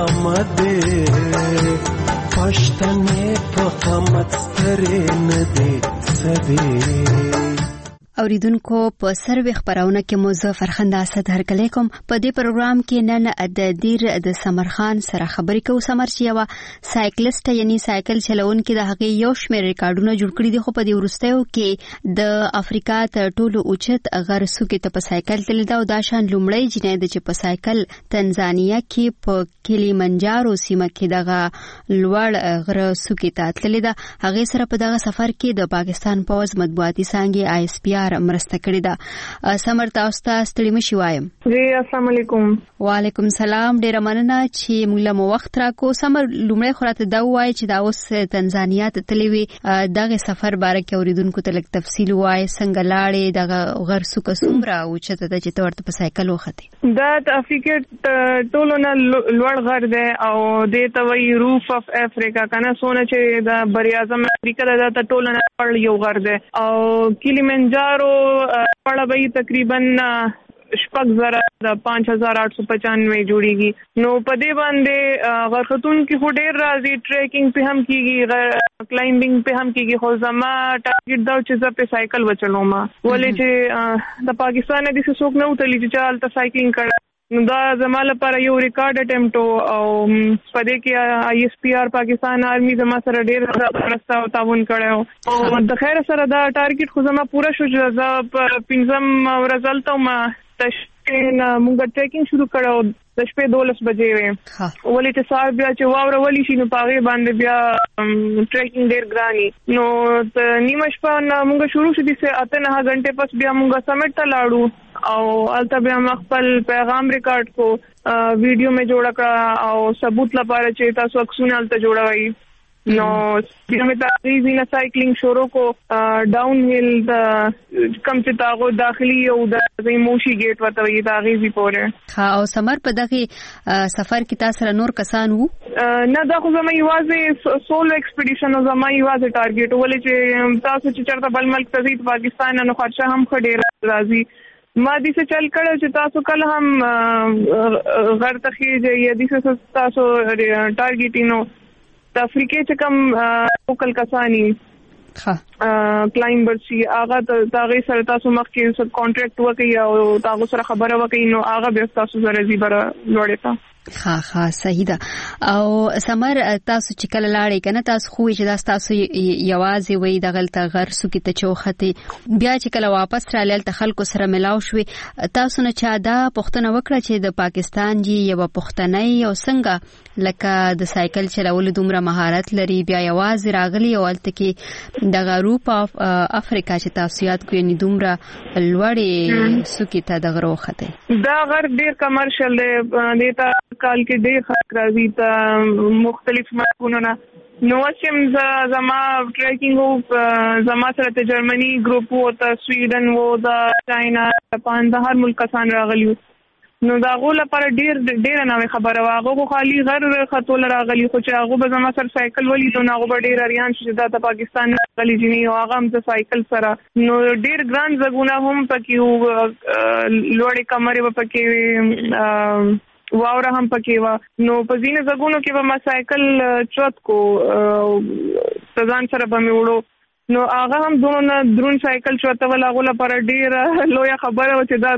خامدې پښتنې په قامت سترې نه دي سدي. اوریدونکو په سروي خبرونه کې مو زه فرخنده اسد هرکلی کوم. په دې پروګرام کې نن د دیر د سمرخان سره خبرې کوو. سمر چې یو سایکلیست یعنی سایکل چلونکي د هغه یو شمېر ریکارډونه جوړ کړي دي خو په دې وروستیو کې د افریقا تر ټولو اوچت غر څوکې ته په سایکل تللی ده او دا شان لومړی جنۍ ده چې په سایکل تنزانیا کې په کلیمنجارو سیمه کې دغه لوړ غره څوکې ته تللی ده. هغه سره په دغه سفر کې د پاکستان پوز مطبوعاتي څانګې آی اس پی آر مرسته کړې ده. سمر تاسو ته ستړي مشي وایم. جی السلام علیکم. وعلیکم السلام. ډیره مننه چې موږ له وخت راکو. سمر لومړی خراته دا وایي چې دا اوس تنزانیا ته تللی وي دغه سفر باره کې اوریدونکو ته لږ تفصیل وایي څنګه لاړې دغه غر څوکه څومره اوچته ده چې ته ورته په سایکل وختې؟ دا د افریقا ټولو نه لوړ غر دی او دې ته وایي روف اف افریقا کنه سونه چې د بر اعظم امریکا د ټولو نه لوړ یو غر دی او کلیمنجارو پړه به تقریبا شپږ زره د پانچ هزار آٹھ سو پچانوے جوړیږي. نو په دې باندې غرختون کې خو ډېر راځي ټریکینګ په هم کېږي کلایمبینګ په هم کېږي خو زما ټارګټ دا چې زه په سایکل وچلوم ولې چې د پاکستان د څوک نه وتلی چې چال ته سایکلینګ کړه. نو دا زما لپاره یو ریکارډ اټمپټ او په دې کې آی اس پی آر پاکستان آرمي زما سره ډېر مرسته او تعاون کړی او د خیر سره دا ټارګټ خو زما پوره شو چې زه په پنځم ورځ هلته وم موږ ټریکینګ شروع کړو د شپې دولس بجې وې ولې چې سار بیا چې واوره ولې شي نو پاغه باندې بیا ټریکینګ ډیر ګراني نو نیمه شپه موږ شروع شو دي چې اته نه غنټه پس بیا موږ سمیټ ته لاړو او البته بیا خپل پیغام ریکارډ کو ویډیو مې جوړ کړ او ثبوت لپاره چې تاسو عکسونه الته جوړوي نو بیا مې تاسو نه سایکلینګ شروع کو ډاون هیل د کم چې تاغو داخلي او د موشي گیټ وته وي دا غیزي پورې ها او سمر په دغه سفر کې تاسو سره نور کسان وو نه دا خو زما یوازې سولو ایکسپیډیشن او زما یوازې ټارګټ ولې چې تاسو چې چرته بل ملک ته ځئ پاکستان نه خرچه هم خډیر راځي ما دې څه چل کړو چې تاسو کله هم غر تخیږي یا دې څه تاسو ټارګټینو د افریقې چې کوم لوکل کسانی ها کلایمبر شي هغه د هغه سره تاسو مخکې سره کانټریکټ وکړي او تاسو سره خبره وکړي نو هغه به تاسو سره زیبره لوړې تا ها ها صحیح ده او سمر تاسو چې کله لاړې کنه تاسو خو چې دا تاسو یوازې وې د غلطه غر سو کې ته چوخته بیا چې کله واپس را لاله ته خلکو سره ملاو شوي تاسو نه چا دا پښتنه وکړه چې د پاکستان جی یو پښتنۍ او څنګه لکه د سایکل چلول دومره مهارت لري بیا یوازې راغلي او الته کې د غروپ اف افریقا چې تاسو یاد کوئ ني دومره لوړې سو کې ته د غروخته دا غر ډیر کمرشل دی د کال کې ډېر خلک راځي ته مختلف ملکونو نه نو چې زما ټریکینګ او زما سره ته جرمني ګروپ وو ته سویډن وو د چاینا جاپان د هر ملک کسان راغلي نو دا غول لپاره ډېر ډېر نوې خبره واغه خو خالي غر خطول راغلي خو چې هغه به زما سره سایکل ولې نو هغه به ډېر اریان چې د پاکستان غلي جنی او هغه هم د سایکل سره نو ډېر ګران زګونه هم پکې لوړې کمرې پکې واوره هم پکې وا نو په ځینې ځګونو کې به ما سایکل چوت کو ځان سره به مې وړو نو هغه هم دونه درون سایکل چوت ولا غوله پر ډیر لوی خبره و چې دا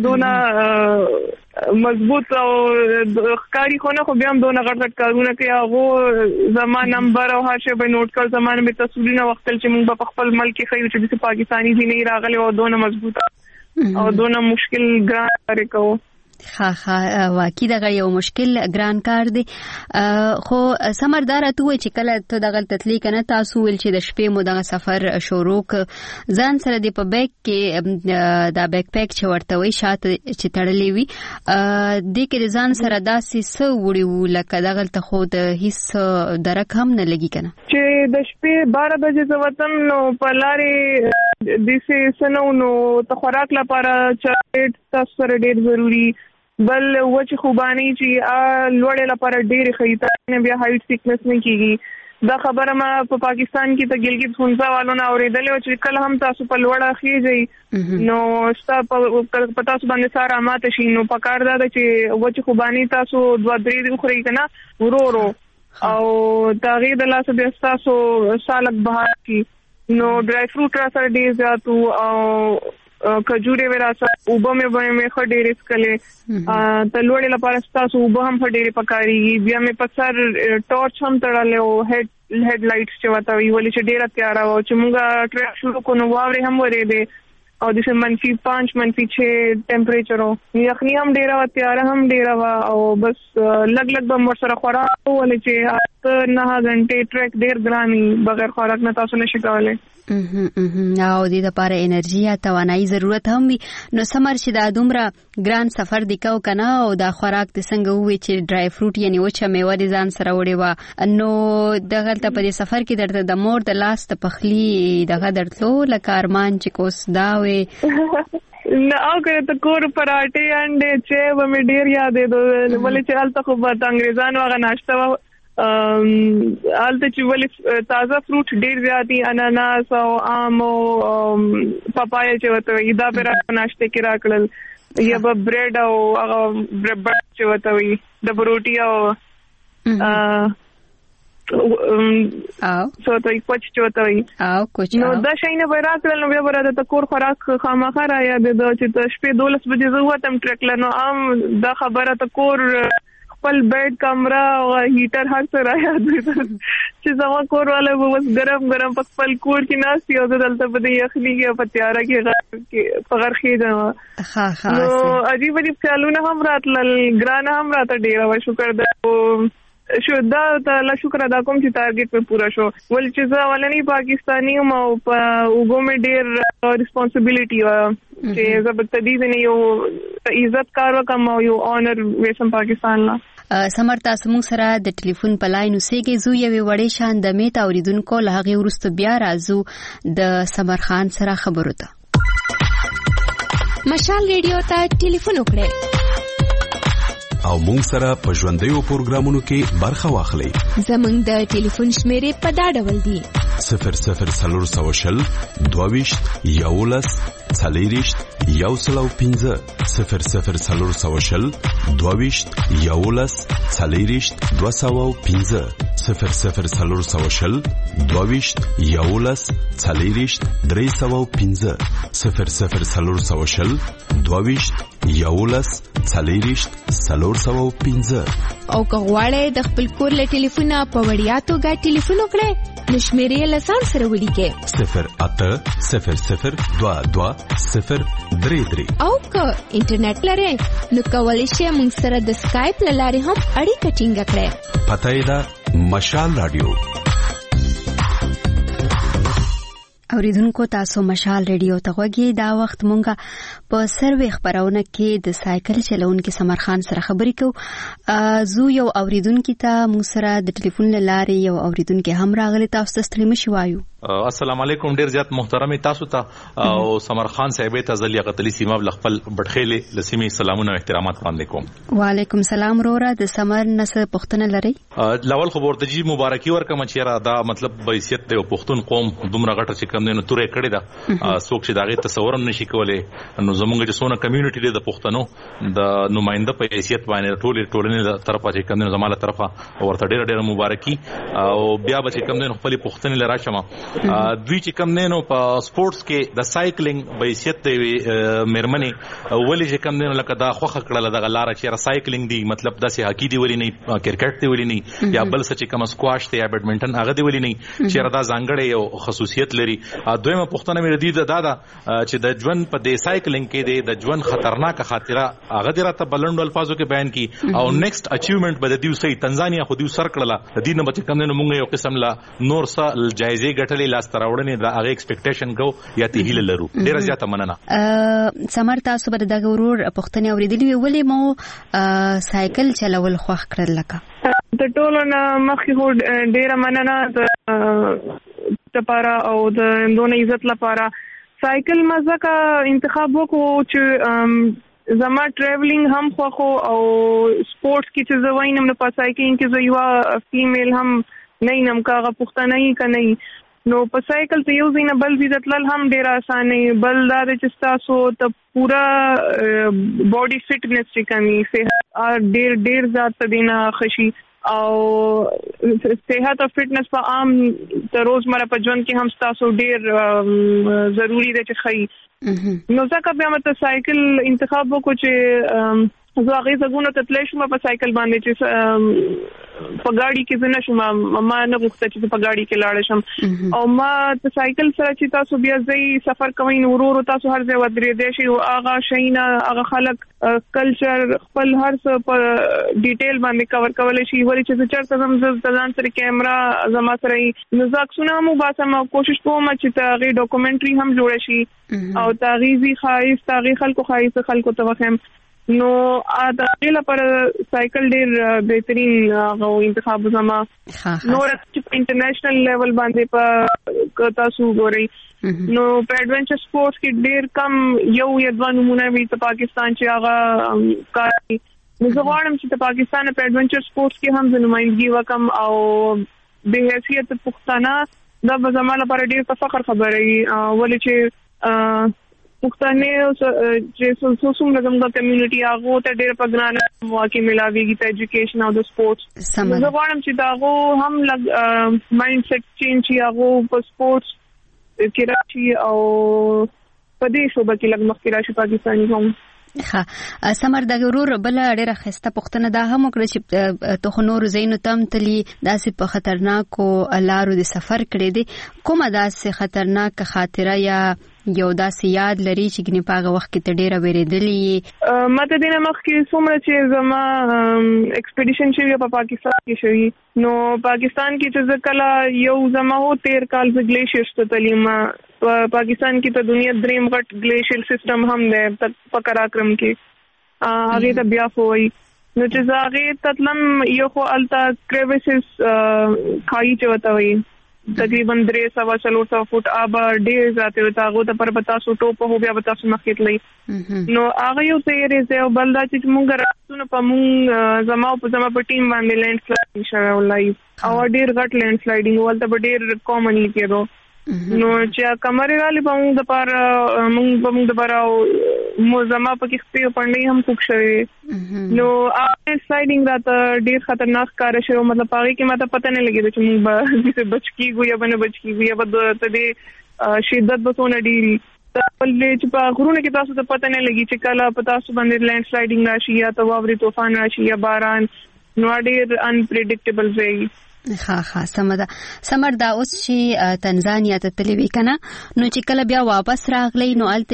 دونه مضبوط او ښکاری خو نه خو بیا هم دونه غټ غټ کارونه کوي هغه زما نمبر او هر شی به نوٹ کړ زمانه به تصویرونه وختل چې موږ په خپل ملک کې خو چې د پاکستانی دي نه راغلي او دونه مضبوطه او دونه مشکل ګران کار کوي ها ها واقعي دغه یو مشکل ګران کار دی خو سمردار ته وای چې کله ته دغه تتلی کنه تاسو ول چې د شپې مو دغه سفر شروع ځان سره د په بیگ کې دا بیگ پیک چې ورته وای شاته چې تړلې وي د کې ځان سره داسې سو وړي لکه دغه ته خو د هیڅ درک هم نه لګي کنه چې د شپې بارہ بجې وطن نو په لارې د سې سنو نو ته خوراک لپاره چاکلیټ تاسو سره ډېر ضروری بل وچ خوبانی چې ا لوړې لپاره ډېر خیته نه بیا هایټ سیکنس نه کیږي دا خبره ما په پاکستان کې ته ګلګت خونزا والو نه اورېدلې او چې کله هم تاسو په لوړه خېږئ نو ستا په تاسو باندې ساره ماته شي نو پکار دا چې وچ خوبانی تاسو دوه درې خوري کنه ورورو او تاغي د لاس بیا تاسو سالک بهار کی نو ډرای فروټ را سره ډېر زیاتو او کجوري وراسه او به مې مې خډېر اسکلې ته لوړې لپاره تاسو به هم خډېر پکاري بیا مې په سر ټورچ هم تړلې او هډ هډ لایټس چې وته وی ولې چې ډېر تیار او چې موږ ټریک شروع کوو واورې هم ورېده او د منفي پانچ منفي چھ ټمپریچر یخني هم ډېر تیار هم ډېر او بس لګ لګ به مر سره خوراک ولې چې اته نه غنټې ټریک ډېر ګرامي بغیر خوراک نه تاسو نشئ کولای او د لپاره انرژي یا توانایي ضرورت هم وي نو سمر چې دا دومره ګران سفر دی کو کنه او دا خوراک د څنګه وي چې ډرای فروټ یعنی وچه میوه دي ځان سره وړي وا نو دغه ته په سفر کې درته د مور د لاس ته پخلی دغه درتلو لکه ارمان چې کوس دا وي نه او کړه ته کور پراټې انډه چې و مې ډیر یادې دوه ولې چې حالت خو به انګريزانو هغه ناشته آلته چې ولې تازه فروټ ډیر زیاتی اناناس او آم او پپایا چې وته دا پر ناشته کې راکړل یا به بریډ او هغه بربر چې وته وي د بروټي او او سو ته کوچ چې وته وي او کوچ نو دا شینه به راکړل نو بیا ورته د کور خوراک خامخا را یا د چې شپې دولس بجې زه وتم ټریک لنو ام دا خبره ته کور خپل بیډ کمره او هیټر هر څه را یاد دي چې زما کور والا به بس ګرم ګرم په خپل کور کې ناست یو دلته په دې یخني کې په تیاره کې په غرخې ده ها ها نو عجیب عجیب خیالونه هم راتلل ګرانه هم راته ډیره و شکر ده شو دا ته شکر ادا کوم چې ټارګټ په پورا شو ول چې زه ولني پاکستاني او په وګو مې ډیر ریسپانسیبিলিټي و چې زه په دې نه یو عزت کار وکم او یو اونر وسم پاکستان لا سمر تاسو موږ سره د ټلیفون په لاین اوسېږي زو یو وړې شان د میت اوریدونکو له هغه ورسته بیا راځو د سمر خان سره خبرو ته مشال ریډیو ته ټلیفون وکړئ او مونږ سره په ژوندیو پروګرامونو کې برخه واخلئ. زمونږ د ټلیفون شمیرې په دا ډول دي: صفر صفر څلور سوه شل دوهویشت یولس څلېرویشت یو سل او پنځه صفر صفر څلور سوه شل دوهویشت یولس څلېرویشت دوه سوه او پنځه صفر صفر څلور سوه شل دوهویشت یولس څلېرویشت درې سوه او پنځه صفر صفر څلور سوه شل دوهویشت یولس څلېرویشت څلور سوه او پنځه او که غواړئ د خپل کور له ټلیفونه په وړیا توګه ټلیفون وکړئ نو شمیرې له ځان سره ولیکئ صفر اته صفر صفر دوه دوه صفر درې درې او که انټرنیټ لرئ نو کولی شئ موږ سره د سکایپ له لارې هم اړیکه ټینګه کړئ. پته یې ده مشال رادیو. اوریدونکو تاسو مشال ریډیو ته غوږی دا وخت مونږه په سروي خبرونه کې د سایکل چلونکو سمر خان سره خبرې کوو. زو یو اوریدونکو ته مو سره د ټلیفون لارې یو اوریدونکو هم راغلی تاسو ته ستړي مشي وایو. السلام علیکم ډیر زیات محترم تاسو ته او سمر خان صاحب ته زلی غتلی سیمه خپل بټخېلې لسیمه سلامونه او احترامات وړاندې کوم. وعلیکم سلام رورا د سمر نسه پښتنه لري. لاول خبر ته جی مبارکي ورکم چې را دا مطلب بحیثیت ته پښتون قوم دومره غټه چې کم نه تورې کړی دا څوک چې داغه تصور هم نشي کولای. نو زمونږ چې سونه کمیونټي دی د پښتنو د نماینده په حیثیت باندې ټول ټولنې له طرفه چې کم نه زماله طرفه ورته ډیر ډیر مبارکي او بیا به چې کم نه خپل پښتنې لرا شمه دوی چې کم نه نو په سپورتس کې د سایکلینګ په حیثیت دی مرمنې ولې چې کم نه لکه دا خوخه کړل د غلاره چې سایکلینګ دی مطلب د سي هاکی دی ولې نه کرکټ دی ولې نه یا بل څه چې کم سکواش دی یا بیډمنټن هغه دی ولې نه چې دا ځانګړی یو خصوصیت لري. دویمه پښتنه مې ردی دا دا چې د ژوند په دې سایکلینګ کې د ژوند خطرناک خاطره هغه دی راته بلند الفاظو کې بیان کی او نیکسټ اچیومنت به د دیو سي تنزانیا خو دیو سر کړله د دینه به کم نه مونږ یو قسم لا نور څه جایزې ګټلې لاس تراوړنې دا هغه ایکسپیکټیشن کو یا ته هیله لرو. ډیر زیاته مننه. سمر تاسو به د غرور پښتنې اوریدلې ولې مو سایکل چلول خوښ کړل لکه د ټولو نه مخکې هو ډیر مننه لپاره او د دوه عزت لپاره سایکل مزه کا انتخاب وکړو چې زما ټریولینګ هم خو او سپورتس کې چې زوینم نه په سایکلینګ کې زیوا فیمیل هم نه نم کاغه پښتنه یې کني نو په سایکل ته یو ځینه بل عزت لل هم ډیر اسانه بل دا چې تاسو ته پورا باډي فټنس چې کمی صحت ډیر ډیر ذات دینا خشي او صحت او فټنس په عام د روزمره په ژوند کې هم تاسو ډیر ضروری دی چې خي نو ځکه به مته سایکل انتخاب وکړو چې زه هغه زګونه ته تللی شم په سایکل باندې چې په ګاډي کې زنه شم ما نه غوښته چې په ګاډي کې لاړ شم او ما په سایکل سره چې تاسو بیا ځي سفر کوئ نو ورو ورو تاسو هر ځای ودرې دی شي او هغه شینا هغه خلک کلچر خپل هر څه په ډیټیل باندې کور کولای شي ولې چې چرته زم زه ځان سره کیمرا زما سره نو ځکه مو باسم کوشش کوم چې تاغي ډاکومنټري هم جوړ شي او تاغيزي خایس تاغي خلکو خایس خلکو ته وخم نو دا غیله پر سایکل ډیر بهترین غو انتخاب زما نور چې انټرنیشنل لیول باندې په تاسو ګورئ نو په ایڈونچر سپورتس کې ډیر کم یو یا دوه نمونه وي په پاکستان چې هغه کاري نو زه غواړم چې په پاکستان په ایڈونچر سپورتس کې هم نمائندګي وکم او به حیثیت پښتانه دا به زما لپاره ډیر فخر خبره وي ولې چې پښتانه چې څومره زموږ کمیونټي هغه ته ډېر پګرانه مواقع ملاويږي ته ایجوکیشن او د سپورتس زه غواړم چې دا هغه هم لګ مایند سیټ چینج شي هغه په سپورتس کې راشي او په دې شوبه کې لګ مخکې راشي پاکستاني قوم. ها سمر د غرور بل ډیره خسته پښتنه دا هم وکړه چې ته نور زین تم تلی داسې په خطرناکو لارو د سفر کړې دي کومه داسې خطرناک خاطره یا یو داسې یاد لري چې ګنې پاغه وخت کې ته ډیره ویریدلې ماته دینه مخ کې څومره چې زما ایکسپیډیشن شوی په پاکستان کې شوی نو پاکستان کې چې کله یو زما هو تیر کال ز ګلیشیرز ته تلیم پاکستان کې ته دنیا دریم غټ ګلیشیل سیستم هم دی په کراکرم کې هغه ته بیا وای نو چې زاغه تتلم یو خو التا کریویسز خای چوتا وای تقریبا درې سوا څلور سو فوټ آبا ډیر ذاته وتا غو ته پر پتا سو ټوپ هو بیا پتا سو مخکې لې نو هغه یو تیرې زه بلدا چې مونږ راځو په مونږ زما په زما په ټیم باندې لینډ سلایډ شوه ولای او ډیر غټ لینډ سلایډینګ ولته ډیر کامن کېدو نو چې کمرې والی په موږ د پر موږ په موږ د پر مو زما په کې خپل پړنی هم کوک شوی نو هغه سلایډینګ راته ډیر خطرناک کار شو مطلب هغه کې ماته پته نه لګیږي چې موږ به دې بچ کیږو یا باندې بچ کیږو یا به ته دې شدت بسونه ډیری ولې چې په غرونه کې تاسو ته پته نه لګي چې کله په تاسو باندې لینډ سلایډینګ راشي یا تو واوري طوفان راشي یا باران نو ډیر انپریډکټیبل وي ها ها سمدا سمر دا اوس چې تنزانیا ته تللی وی کنه نو چې کله بیا واپس راغلی نو الته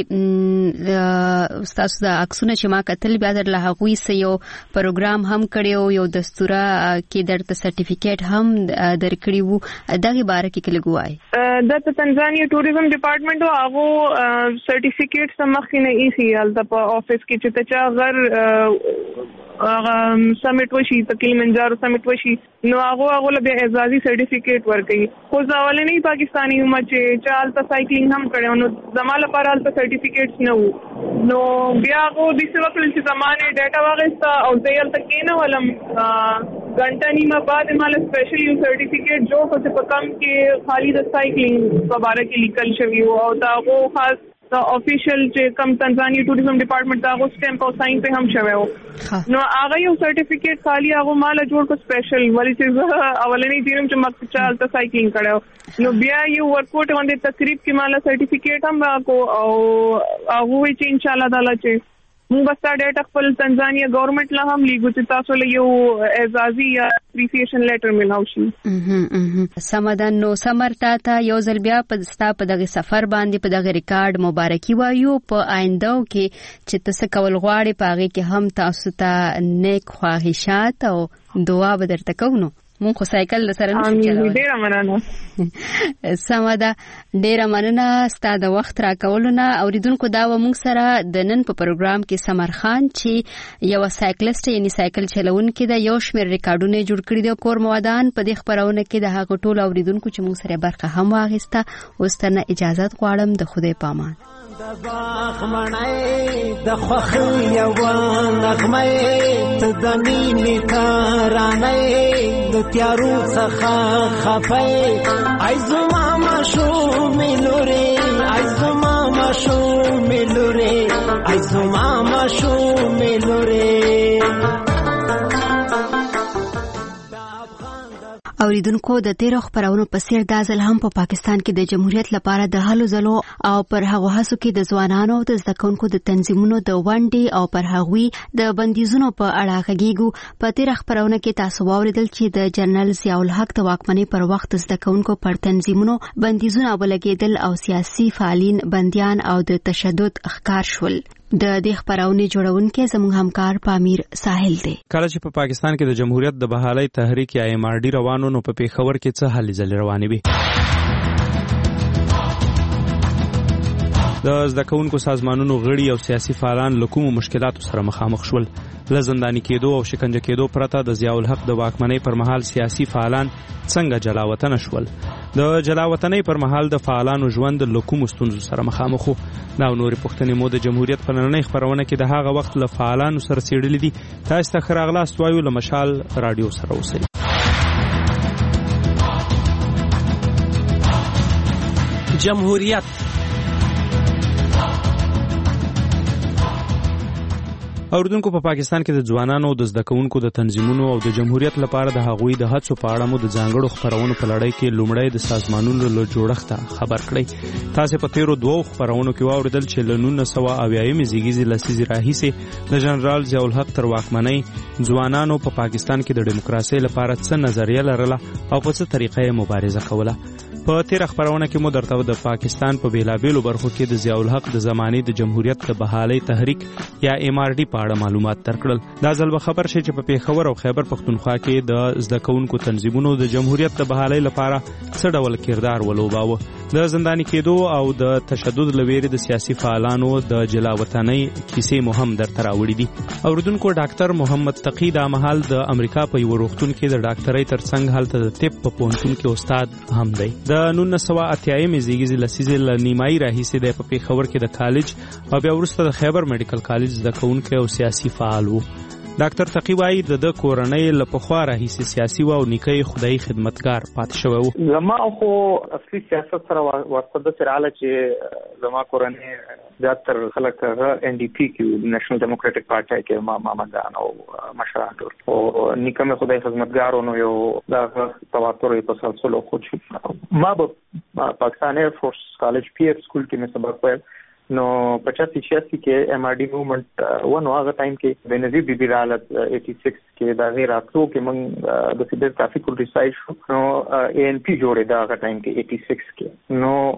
کې استاد د عکسونه چې ما کتل بیا در له هغوی سه یو پروګرام هم کړیو یو دستوره کې درته سرټیفیکیټ هم درکړی وو دغه باره کې کله ګوای د تنزانیا ټوریزم ډپارټمنټ او هغه سرټیفیکیټ سمخ نه ایسی الته په افیس کې چې ته چا غر هغه سمیټ وشي ته کلیمنجارو سمیټ وشي نو هغه هغه به اعزازي سرټیفیکیټ ورکړي خو ځاول نه پاکستانی هم چې چال ته سایکلینګ هم کړو نو زماله پر حالت سرټیفیکیټس نه وو نو بیا هغه د څه وکړل چې زمانه ډاټا واغستا او ځل تک نه ولم غنټه نیمه بعد مال سپیشل یو سرټیفیکیټ جو څه په کم کې خالي د سایکلینګ په اړه کې لیکل شوی او دا هغه خاص د افیشل چې کم تنزانیا ټوریزم ډپارټمنټ دا غو سټمپ او ساين په هم شوی و نو هغه یو سرټیفیکیټ خالی هغه مال جوړ کو سپیشل ولی چې اولنی دینم چې مکه چال ته سایکلینګ کړو نو بیا یو ورکوټ باندې تقریب کې مال سرټیفیکیټ هم راکو او هغه وی چې ان شاء الله تعالی چې موږ بس ډیټا خپل تنزانیا ګورنمنت له هم لیګو چې تاسو له یو اعزازي یا اپریسیشن لیټر ملو شي سمدان نو سمرتا ته یو ځل بیا په ستا په دغه سفر باندې په دغه ریکارډ مبارکي وایو په آینده کې چې تاسو کول غواړي پاغه کې هم تاسو ته نیک خواهشات او دعا به درته کوو مون خو سایکل سره نشو چلوي ډیره مننه سمدا ډیره مننه ستاسو وخت راکولونه اوریدونکو دا و مونږ سره د نن په پروګرام کې سمر خان چې یو سایکلیست یعنی سایکل چلونکي د یو شمېر ریکارډونه جوړ کړی د کور موادان په دې خبرونه کې د هغه ټول اوریدونکو چې مونږ سره برخه هم واغسته اوس تنه اجازه غواړم د خدای پامان د باغ مړای د خوخي یو نغمه ته د مینې ترانه د تیارو څخه خفای ای زما مشو ملوري ای زما مشو ملوري ای زما مشو ملوري اوریدونکو د تیرو خبرونو په سیر دازل هم په پا پاکستان کې د جمهوریت لپاره د هلو ځلو او پر هغه هڅو کې د ځوانانو د زدهکونکو د تنظیمونو د ونډې او پر هغوی د بندیزونو په اړه غږیږو په تیر خبرونو کې تاسو واوریدل چې د جنرال ضیاء الحق د واکمنۍ پر وخت زدهکونکو پر تنظیمونو بندیزونه ولګېدل او سیاسي فعالین بنديان او د تشدد ښکار شول د دې خبرونه جوړونکي زموږ همکار پامیر ساحل دی کله چې په پا پاکستان کې د جمهوریت د بحالۍ تحریک یا ایم آر ډي روانو نو په پیښور کې څه هلې ځلې روانې وي د زدهکونکو سازمانونو غړي او سیاسي فعالان له کومو مشکلاتو سره مخامخ شول له زنداني کېدو او شکنجه کېدو پرته د ضیاء الحق د واکمنۍ پر مهال سیاسي فعالان څنګه جلاوطن شول د جلاوطنۍ پر مهال د فعالانو ژوند له کومو ستونزو سره مخامخ وو دا نورې پوښتنې مو د جمهوریت په نننۍ خپرونه کې د هغه وخت له فعالانو سره څېړلې دي تاسو ته ښه راغلاست وایو له مشال راډیو سره اوسئ جمهوریت اوردونکو په پاکستان کې د ځوانانو د زده کوونکو د تنظیمونو او د جمهوریت لپاره د هغوی د هڅو په اړه مو د ځانګړو خبرونو په لړۍ کې لومړی د سازمانونو له جوړښت خبر کړی. تاسو په تیرو دوو خبرونو کې واوریدل چې له نولس سوه اویایم زیږیزې لسیزې راهیسې د جنرال ضیاء الحق تر واکمنۍ ځوانانو په پاکستان کې د دیموکراسۍ لپاره څه نظریه لرله او په څه طریقه یې مبارزه کوله. په تیر خبرونه کې مو درته د پاکستان په بیلابیلو برخو کې د ضیاء الحق د زمانې د جمهوریت د بحالۍ تحریک یا ایم آر ډي په اړه معلومات درکړل. دا ځل به خبر شي چې په پیښور او خیبر پښتونخوا کې د زده کوونکو تنظیمونو د جمهوریت د بحالۍ لپاره څه ډول کردار ولوباوه. د زنداني کېدو او د تشدد لویري د سیاسي فعالانو د جلا وطنۍ کیسې مهم درته راوړي دي. اوریدونکو ډاکټر محمد تقی دا مهال د امریکا په یو روغتون کې د ډاکټرۍ ترڅنګ هلته د طب په پوهنتون کې استاد هم دی. د نولس سوه اتیایم زیږیزې لسیزې له نیمایي راهیسې دی په پیښور کې د کالج او بیا وروسته د خیبر میډیکل کالج زده کوونکی او سیاسي فعال و. ډاکټر تقی وایي د د کورنۍ له پخوا راهیسې سیاسي و او نیکه خدای خدمتګار پاتې شوی و. زما خو اصلي سیاست سره واسطه داسې راغله چې زما کورنۍ زیاتر خلک ان ډي پي کې نېشنل ډیموکراټک پارټي کې ما مامدان او مشران ټول او نیکه مې خدای خدمتګار نو یو دا تواتر په سلسله خو ما په پاکستان ایر فورس کالج پی اف سکول کې مې سبق ویل. نو پچاسی چھیاسی کې ایم آر ډي موومنٹ ونه هغه ټایم کې بنظیر بیبي رالت اسی سکس کې دا غیر اتلو کې موږ د سیډر کافي کولټیسای شو. نو اے ان پی جوړې دا هغه ټایم کې اسی سکس کې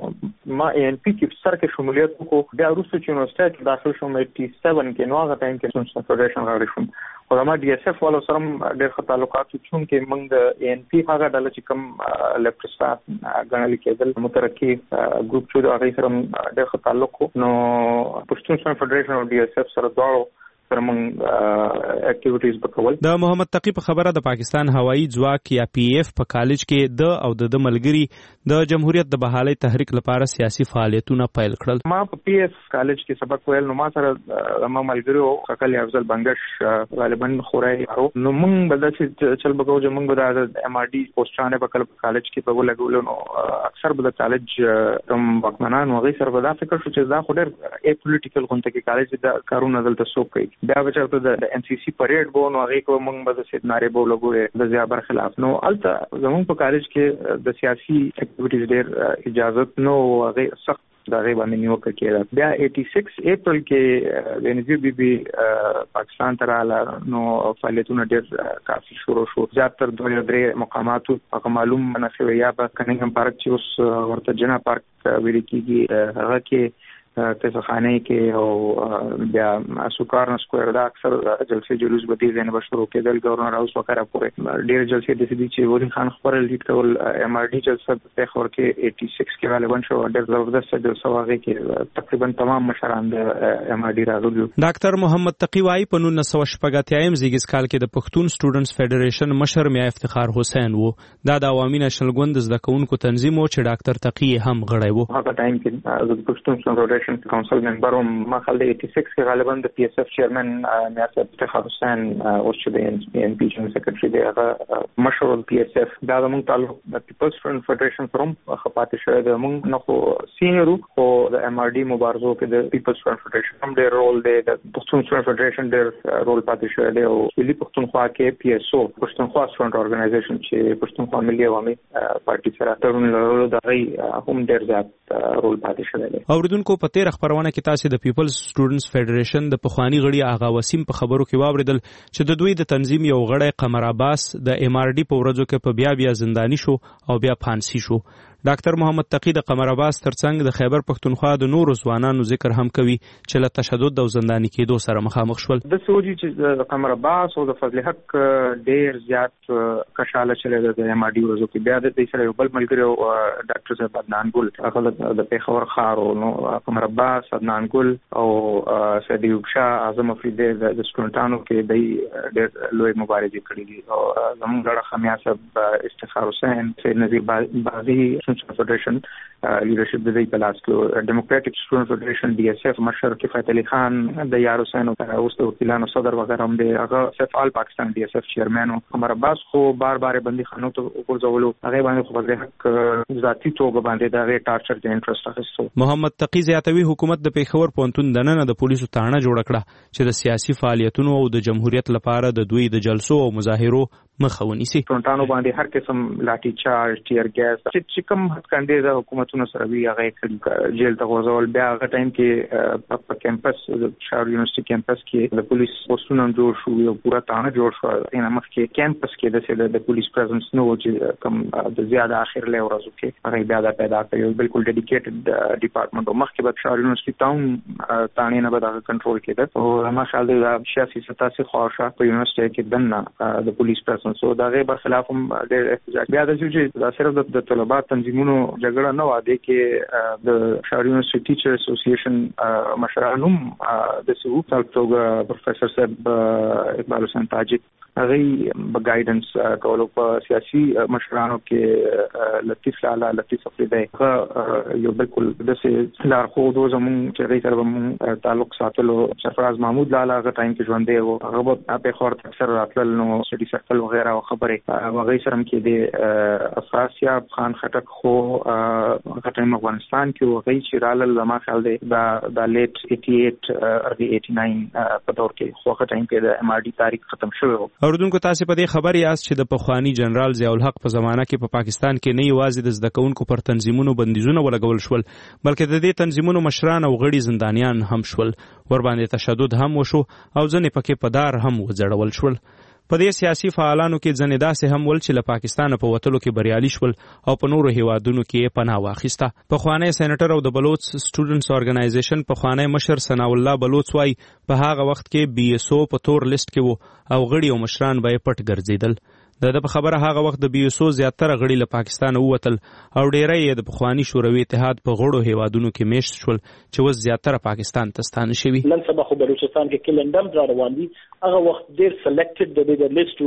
نو ما اے ان پی کې سر کې شمولیت وکړو. بیا وروسته چې یونیورسيټي کې داخل شوم اسی سیون کې نو هغه ټایم کې سنس فدریشن راغلی شوم. خو ما ډي اس اف والو سره ډېر ښه تعلقات چون کې موږ د اے ان پی هغه ډله چې کوم لیفټسټات غنل کېدل مترقي ګروپ چې هغه سره ډېر ښه تعلق نو پښتون سن فدریشن او ډي اس اف سره دواړو سره موږ اکټیویټیز وکول. د محمد تقی په خبره د پاکستان هوایي ځواک یا پی اف په کالج کې د او د ملګری د جمهوریت د بحالۍ تحریک لپاره سیاسي فعالیتونه پیل کړل. ما په پی اف کالج کې سبق ویل نو ما سره ما ملګری او خپل افضل بنگش غالبا خورای نو موږ بل چې چل بګو چې موږ د ایم آر ډي پوسټانه په کالج کې په ولګول نو اکثر به د کالج کوم وکمنان وغي سره به دا فکر شو چې دا خو ډېر ای پولیټیکل غونډه کې کالج د کارونه دلته سو کوي. بیا به چرته د ان سی سی پریډ بو نو هغه کوم موږ به د سید ناره بو لګوي د زیابر خلاف نو الته زموږ په کالج کې د سیاسي اکټیویټیز ډېر اجازه نو هغه سخت دا غي باندې نیوکه کېده. بیا छियासी اپریل کې بنظیر بیبي پاکستان ته رااله نو فعالیتونه ډېر کافي شروع شو. زیاتره دوه درې مقاماتو هغه معلوم نه شوی یا په کنینګم پارک چې اوس ورته جنا پارک ویل کېږي هغه کې کیسه خانه کې او بیا سوکارن سکوير دا اکثر جلسې جلوس به دي نه بشرو کېدل. گورنر هاوس وکړه پورې ډېر جلسې د سړي چې ولی خان خبر لیډ کول ایم آر ډي جلسه په خور کې छियासी کې غالبا شو ډېر زبردست جلسه واغې کې تقریبا تمام مشران د ایم آر ډي راغلي. ډاکټر محمد تقی وايي په نولس سوه شپږ زیږیز کال کې د پښتون سټوډنټس فدریشن مشر میا افتخار حسین وو. دا د عوامي نشل ګوند زده کوونکو تنظیم او چې ډاکټر تقی هم غړی وو. هغه ټایم کې د پښتون سټوډنټس کونسل ممبر او ما خل د छियासी کې غالبا د پی اس اف چیرمن میا افتخار حسین او چې د ان پی جن سیکریټری دی هغه مشر پی اس اف دا موږ تعلق د پیپلز سټوډنټ فدریشن فروم خپاته شوی د موږ نه خو سینیئر او د ام آر ډي مبارزو کې د پیپلز سټوډنټ فدریشن هم ډېر رول دی د پښتون سټوډنټ فدریشن ډېر رول پاتې شوی دی او ملي پښتونخوا کې پی اس او پښتونخوا سټوډنټ اورګنایزیشن چې پښتونخوا ملي عوامي پارټي سره تړون لرلو د غي هم ډېر زیات رول پاتې شوی دی. اوریدونکو په تیر خبرونه کې تاسو د پیپلز سټوډنټس فدریشن د پخوانی غړي آغا وسیم په خبرو کې واوریدل چې د دوی د تنظیم یو غړی قمر عباس د ایم آر ډي په ورځو کې په بیا بیا زندانی شو او بیا پانسی شو. ډاکټر محمد تقی د قمر عباس ترڅنګ د خیبر پښتونخوا د نورو ځوانانو ذکر هم کوي چې له تشدد او زندانی کېدو سره مخامخ شول. د سوجي چې د قمر عباس او د فضل حق ډېر زیات کشاله چلے د ایم آر ډي ورځو کې بیا د دې سره یو بل ملګری او ډاکټر صاحب عدنان ګل هغه د پیښور ښار او نو قمر عباس عدنان ګل او سعید ایوب شاه اعظم افریدی د سټوډنټانو کې د ډېر لوی مبارزه کړې دي او زموږ غړي خمیا صاحب افتخار حسین سید نذیر بازی فدریشن لیډرشپ د دې په لاس کې ډیموکراټک سټوډنټ فدریشن ډي اس اف مشر کفایت علي خان د یار حسین او اوس د وکیلانو صدر وغیرہ هم دی هغه سفال پاکستان ډي اس اف چیرمن عمر عباس خو بار بار بندي خانو ته ورځولو هغه باندې خو د حق ذاتی توګه باندې دا ټارچر د انټرست اخیستو. محمد تقی زیاتوي حکومت د پیښور پونتون دننه د پولیسو تاڼه جوړ کړه چې د سیاسي فعالیتونو او د جمهوریت لپاره د دوی د جلسو او مظاهرو مخه ونیسي. ټونټانو باندې هر قسم لاټي چارج ټیر ګیس چې کوم هڅکندې د حکومتونو سره وی هغه کړي جیل ته غوځول بیا هغه ټایم کې په کیمپس د شهر یونیورسيټي کیمپس کې د پولیس پوسټونو جوړ شو یو پورا تانه جوړ شو ان مخ کې کیمپس کې د سیده د پولیس پریزنس نو چې کوم د زیاده اخر له ورځو کې هغه بیا دا پیدا کړی بالکل ډیډیکیټډ ډپارټمنټ مخ کې د شهر یونیورسيټي ټاون تانه نه به دا کنټرول کېده او ما خیال دی دا سیاسي ستاسي خواشه په یونیورسيټي کې دنه د پولیس پریزنس سو دا غیر برخلاف هم د احتجاج بیا د چې دا صرف د طلبات تنظیمونو جګړه نه واده کې د شهر یونیورسيټي ټیچر اسوسییشن مشرانو د سو تلتوګ پروفیسور صاحب اقبال حسین تاجک هغه به ګایډنس کولو په سیاسي مشرانو کې لطیف لالا لطیف افریدی یو بالکل د سه لار خو د زمون چې غیر سره تعلق ساتلو سرفراز محمود لالا هغه ټایم کې ژوند دی او هغه په خور اکثر راتل نو سټي سرکل وغیرہ او خبره هغه سره کې د افراسیا خان خټک خو هغه ټایم افغانستان کې هغه چې رال لما خیال دی دا د لیټ اټي ایټ ارلی اټي ناین په دور کې خو هغه ټایم کې د ام ار ډي تاریخ ختم شوی و. اوردونکو تاسو په دې خبر یاست چې د پخوانی جنرال ضیاء الحق په زمانہ کې په پا پاکستان کې نه یوازې د زده کوونکو پر تنظیمونو بندیزونه ولګول شول بلکې د دې تنظیمونو مشران او غړي زندانیان هم شول ور باندې تشدد هم وشو او ځنې پکې په دار هم وځړول شول. په دې سیاسي فعالانو کې ځنې داسې هم ول چې له پاکستان په وتلو کې بریالي شول او په نورو هیوادونو کې پناه واخیسته. پخوانی سېنیټر او د بلوچ سټوډنټس اورګنایزیشن پخوانی مشر ثنا الله بلوچ وای په هغه وخت کې بي اس او په تور لیست کې وو او غړي او مشران به پټ ګرځیدل. د د په خبره هغه وخت د بي اس او زیاتره غړي له پاکستان ووتل او ډیری یې د پخوانی شوروي اتحاد په غړو هیوادونو کې میشت شول چې وس زیاتره پاکستان ته ستانه شوي. نن سبا خو بلوچستان کې کلندم را روان دي هغه وخت ډیر سلیکټډ د دې لیست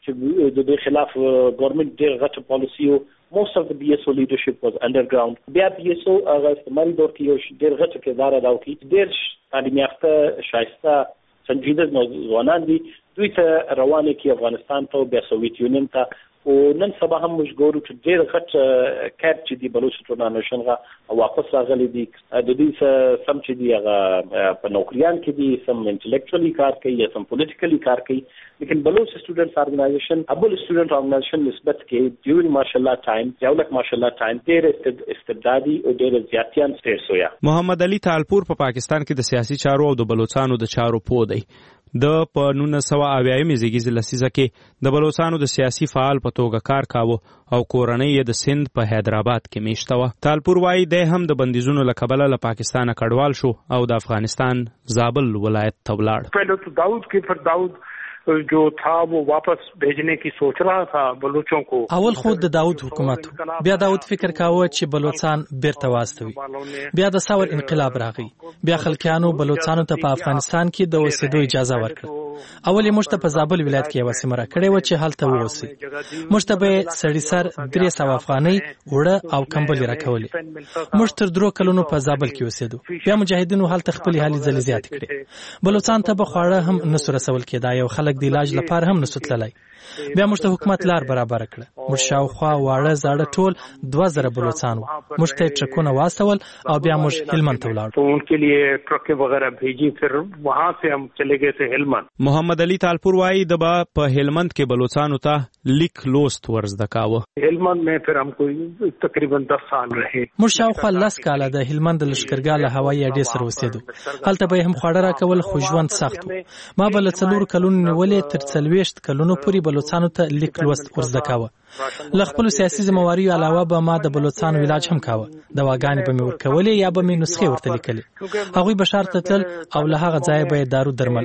چې د دې خلاف ګورنمنت ډیر غټ پالیسی او most of the B S O leadership was underground. بیا B S O هغه استعماري دور کې یو ډیر غټ کردار ادا وکړي ډیر تعلیم یافته شایسته سنجیده ځوانان دي دوی ته روانه کې افغانستان ته بیا سوویت یونین ته او نن سبا هم موږ ګورو چې ډېر غټ کاپ چې دی بلوچ ټورنمنټ غا واپس راغلي دي د دې سم چې دی هغه په نوکریان کې دي سم انټلیکچوالي کار کوي یا سم پولیټیکلی کار کوي لیکن بلوچ سټوډنټس اورګنایزیشن ابل سټوډنټ اورګنایزیشن نسبت کې ډیورینګ ماشاءالله ټایم یولک ماشاءالله ټایم ډېر استبدادي او ډېر زیاتیان ستیر سویا. محمد علي تالپور په پاکستان کې د سیاسي چارو او د بلوچستانو د چارو پوه دی. د په نولس سوه اویایم زیږیز لسیزه کې د بلوچستانو د سیاسي فعال په توګه کار کاوه او کورنۍ یې د سند په حیدرآباد کې میشته وه. تالپور وایي دی هم د بندیزونو له کبله له پاکستانه کډوال شو او د افغانستان زابل ولایت ته ولاړ. پہلے تو داؤد کے پھر داؤد جو تھا وہ واپس بھیجنے کی سوچ رہا تھا بلوچوں کو. اول خود د داؤد حکومت بیا داؤد فکر کاوه چې بلوچستان بیرته واستوي. بیا د ثور انقلاب راغی. بیا خلکیانو بلوچستانو ته په افغانستان کې د اوسېدو اجازه ورکړه. اول یې موږ ته په زابل ولایت کې یوه سیمه راکړې وه چې هلته واوسئ. موږ ته به یې سړي سر درې سوه افغانۍ اوړه او کمبل یې راکولې. موږ تر درو کلونو په زابل کې اوسېدو. بیا مجاهدینو هلته خپلې هلې ځلې زیاتې کړې. بلوچستان ته به خواړه هم نسو رسول کېدای او خلک د علاج لپاره هم نسو تللی. بیا موږ ته حکومت لار برابر کړه. موږ شاوخوا واړه زاړه ټول دوه زره بلوچستان وو. موږ ته ټرکونه واستول او بیا موږ هلمند ته ولاړو. تو ان کے لیے ټرکې وغیرہ بھیجی پھر وہاں سے ہم چلے گئے تھے هلمند. محمد علي تالپور وایي د با په هلمند کې بلوچستانو ته لیک لوست ورزده کاوه. هلمند میں پھر ہم کوئی تقریبا دس سال رہے. موږ شاوخوا لس کاله د هلمند لښکرګاه له هوایي اډې سره اوسېدو. هلته به یې هم خواړه راکول خو ژوند سخت و. ما به له څلورو کلونو نیولې تر څلوېښت کلونو پورې بلوچستانو ته لیک لوست ورزده کاوه. له خپلو سیاسي ذمهواریو علاوه به ما د بلوچستانو علاج هم کاوه. دواګانې به مې ورکولې یا به مې نسخې ورته لیکلې. هغوی به ښار ته تلل او له هغه ځایه به یې دارو درمل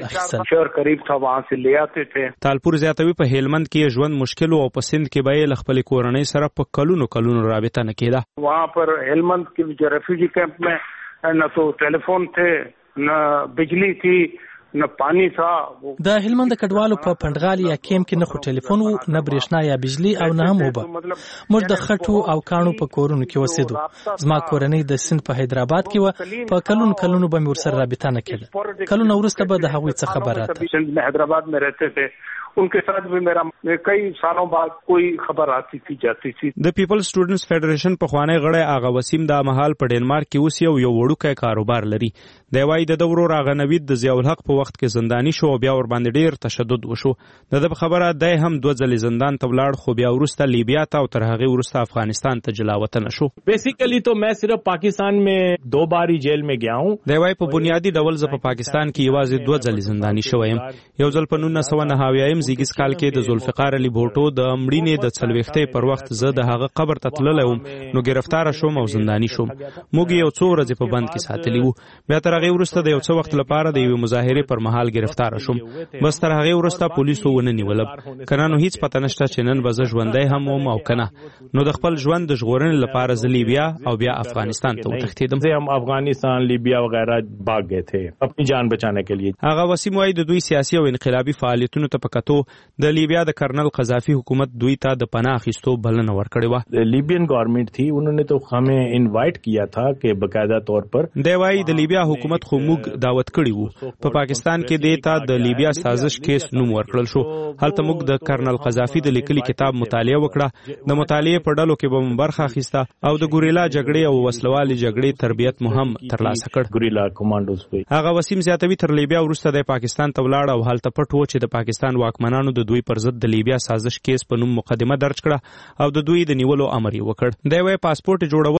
اخیستل. تالپور زیاتوي په هلمند کې ژوند مشکل او په سند کې به یې له خپلې کورنۍ سره په کلونو کلونو رابطه نه کېده. وہاں پر هلمند کې جو ریفیوجی کیمپ میں نہ تو ٹیلیفون تھے نہ بجلی تھی نه پانی تھا. د هلمند د کډوالو په پندغال یا کیم کې نه خو ټلیفون وو نه برېښنا یا بجلی او نه هم اوبه. موږ د خټو او کانو په کورونو کې اوسېدو. زما کورنۍ د سند په حیدرآباد کې و. په کلونو کلونو به مې ورسره رابطه نه کېده. کلونه وروسته به د هغوی څه خبر راته. سند میں حیدرآباد میں رہتے تھے. ان کے ساتھ بھی میرا کئی سالوں بعد کوئی خبر آتی تھی جاتی تھی. د پیپل سټوډنټس فیډریشن په خوانی غړی آغا وسیم د مهال په ډنمارک کې اوس یو یو وړوکی کاروبار لري. د وای د دورو راغنوید د ضیاء الحق په وخت کې زندانی شو او بیا ور باندې ډیر تشدد وشو. د د خبره د هم دوه ځلې زندان ته ولاړ خو بیا ورسته لیبیا ته او تر هغه ورسته افغانستان ته جلاوطن شو. بیسیکلی تو میں صرف پاکستان میں دو باری جیل میں گیا ہوں. د وای په بنیادی ډول ز په پاکستان کې یوازې دوه ځلې زندانی شوم. یو ځل په نولس سوه نهه اویایم زیږیز کال کې د ذوالفقار علی بوټو د مړینې د څلوېښتۍ پر وخت زه د هغه قبر ته تللی وم نو گرفتار شوم او زندانی شوم. موږ یو څو ورځې په بند کې ساتلی وو. بیا تر هغې وروسته د یو څه وخت لپاره د یوې مظاهرې پر مهال گرفتار شوم. بس تر هغې وروسته پولیسو ونه نیولم. که نه نو هیڅ پته نشته چې نن به زه ژوندی هم وم او که نه. نو د خپل ژوند د ژغورنې لپاره زه لیبیا او بیا افغانستان ته وتښتېدم. هم افغانستان لیبیا وغیرہ भाग गए थे अपनी जान बचाने के लिए. هغه وسیم وايي د دوی سیاسي او انقلابي فعالیتونو ته په کتو د لیبیا د کرنل قذافی حکومت دوی ته د پناه اخیستو بلنه ورکړې وه. لیبین گورنمنٹ تھی انہوں نے تو ہمیں انوائٹ کیا تھا کہ باقاعدہ طور پر. دی وايي د لیبیا حکومت خو موږ دعوت کړي وو. په پاکستان کې دی ته د لیبیا سازش کیس نوم ورکړل شو. هلته موږ د کرنل قذافی د لیکلي کتاب مطالعه وکړه. د مطالعې په ډلو کې به مو برخه اخیسته او د ګوریلا جګړې او وسلوالې جګړې تربیت مو هم ترلاسه کړ. ګوریلا کمانډوز وي. هغه وسیم زیاتوي تر لیبیا وروسته د پاکستان ته ولاړ او هلته پټ و چې د پاکستان واکمنانو د دوی پر ضد د لیبیا سازش کیس په نوم مقدمه درج کړه او د دوی د نیولو امر یې وکړ. دی وايي پاسپورت جوړول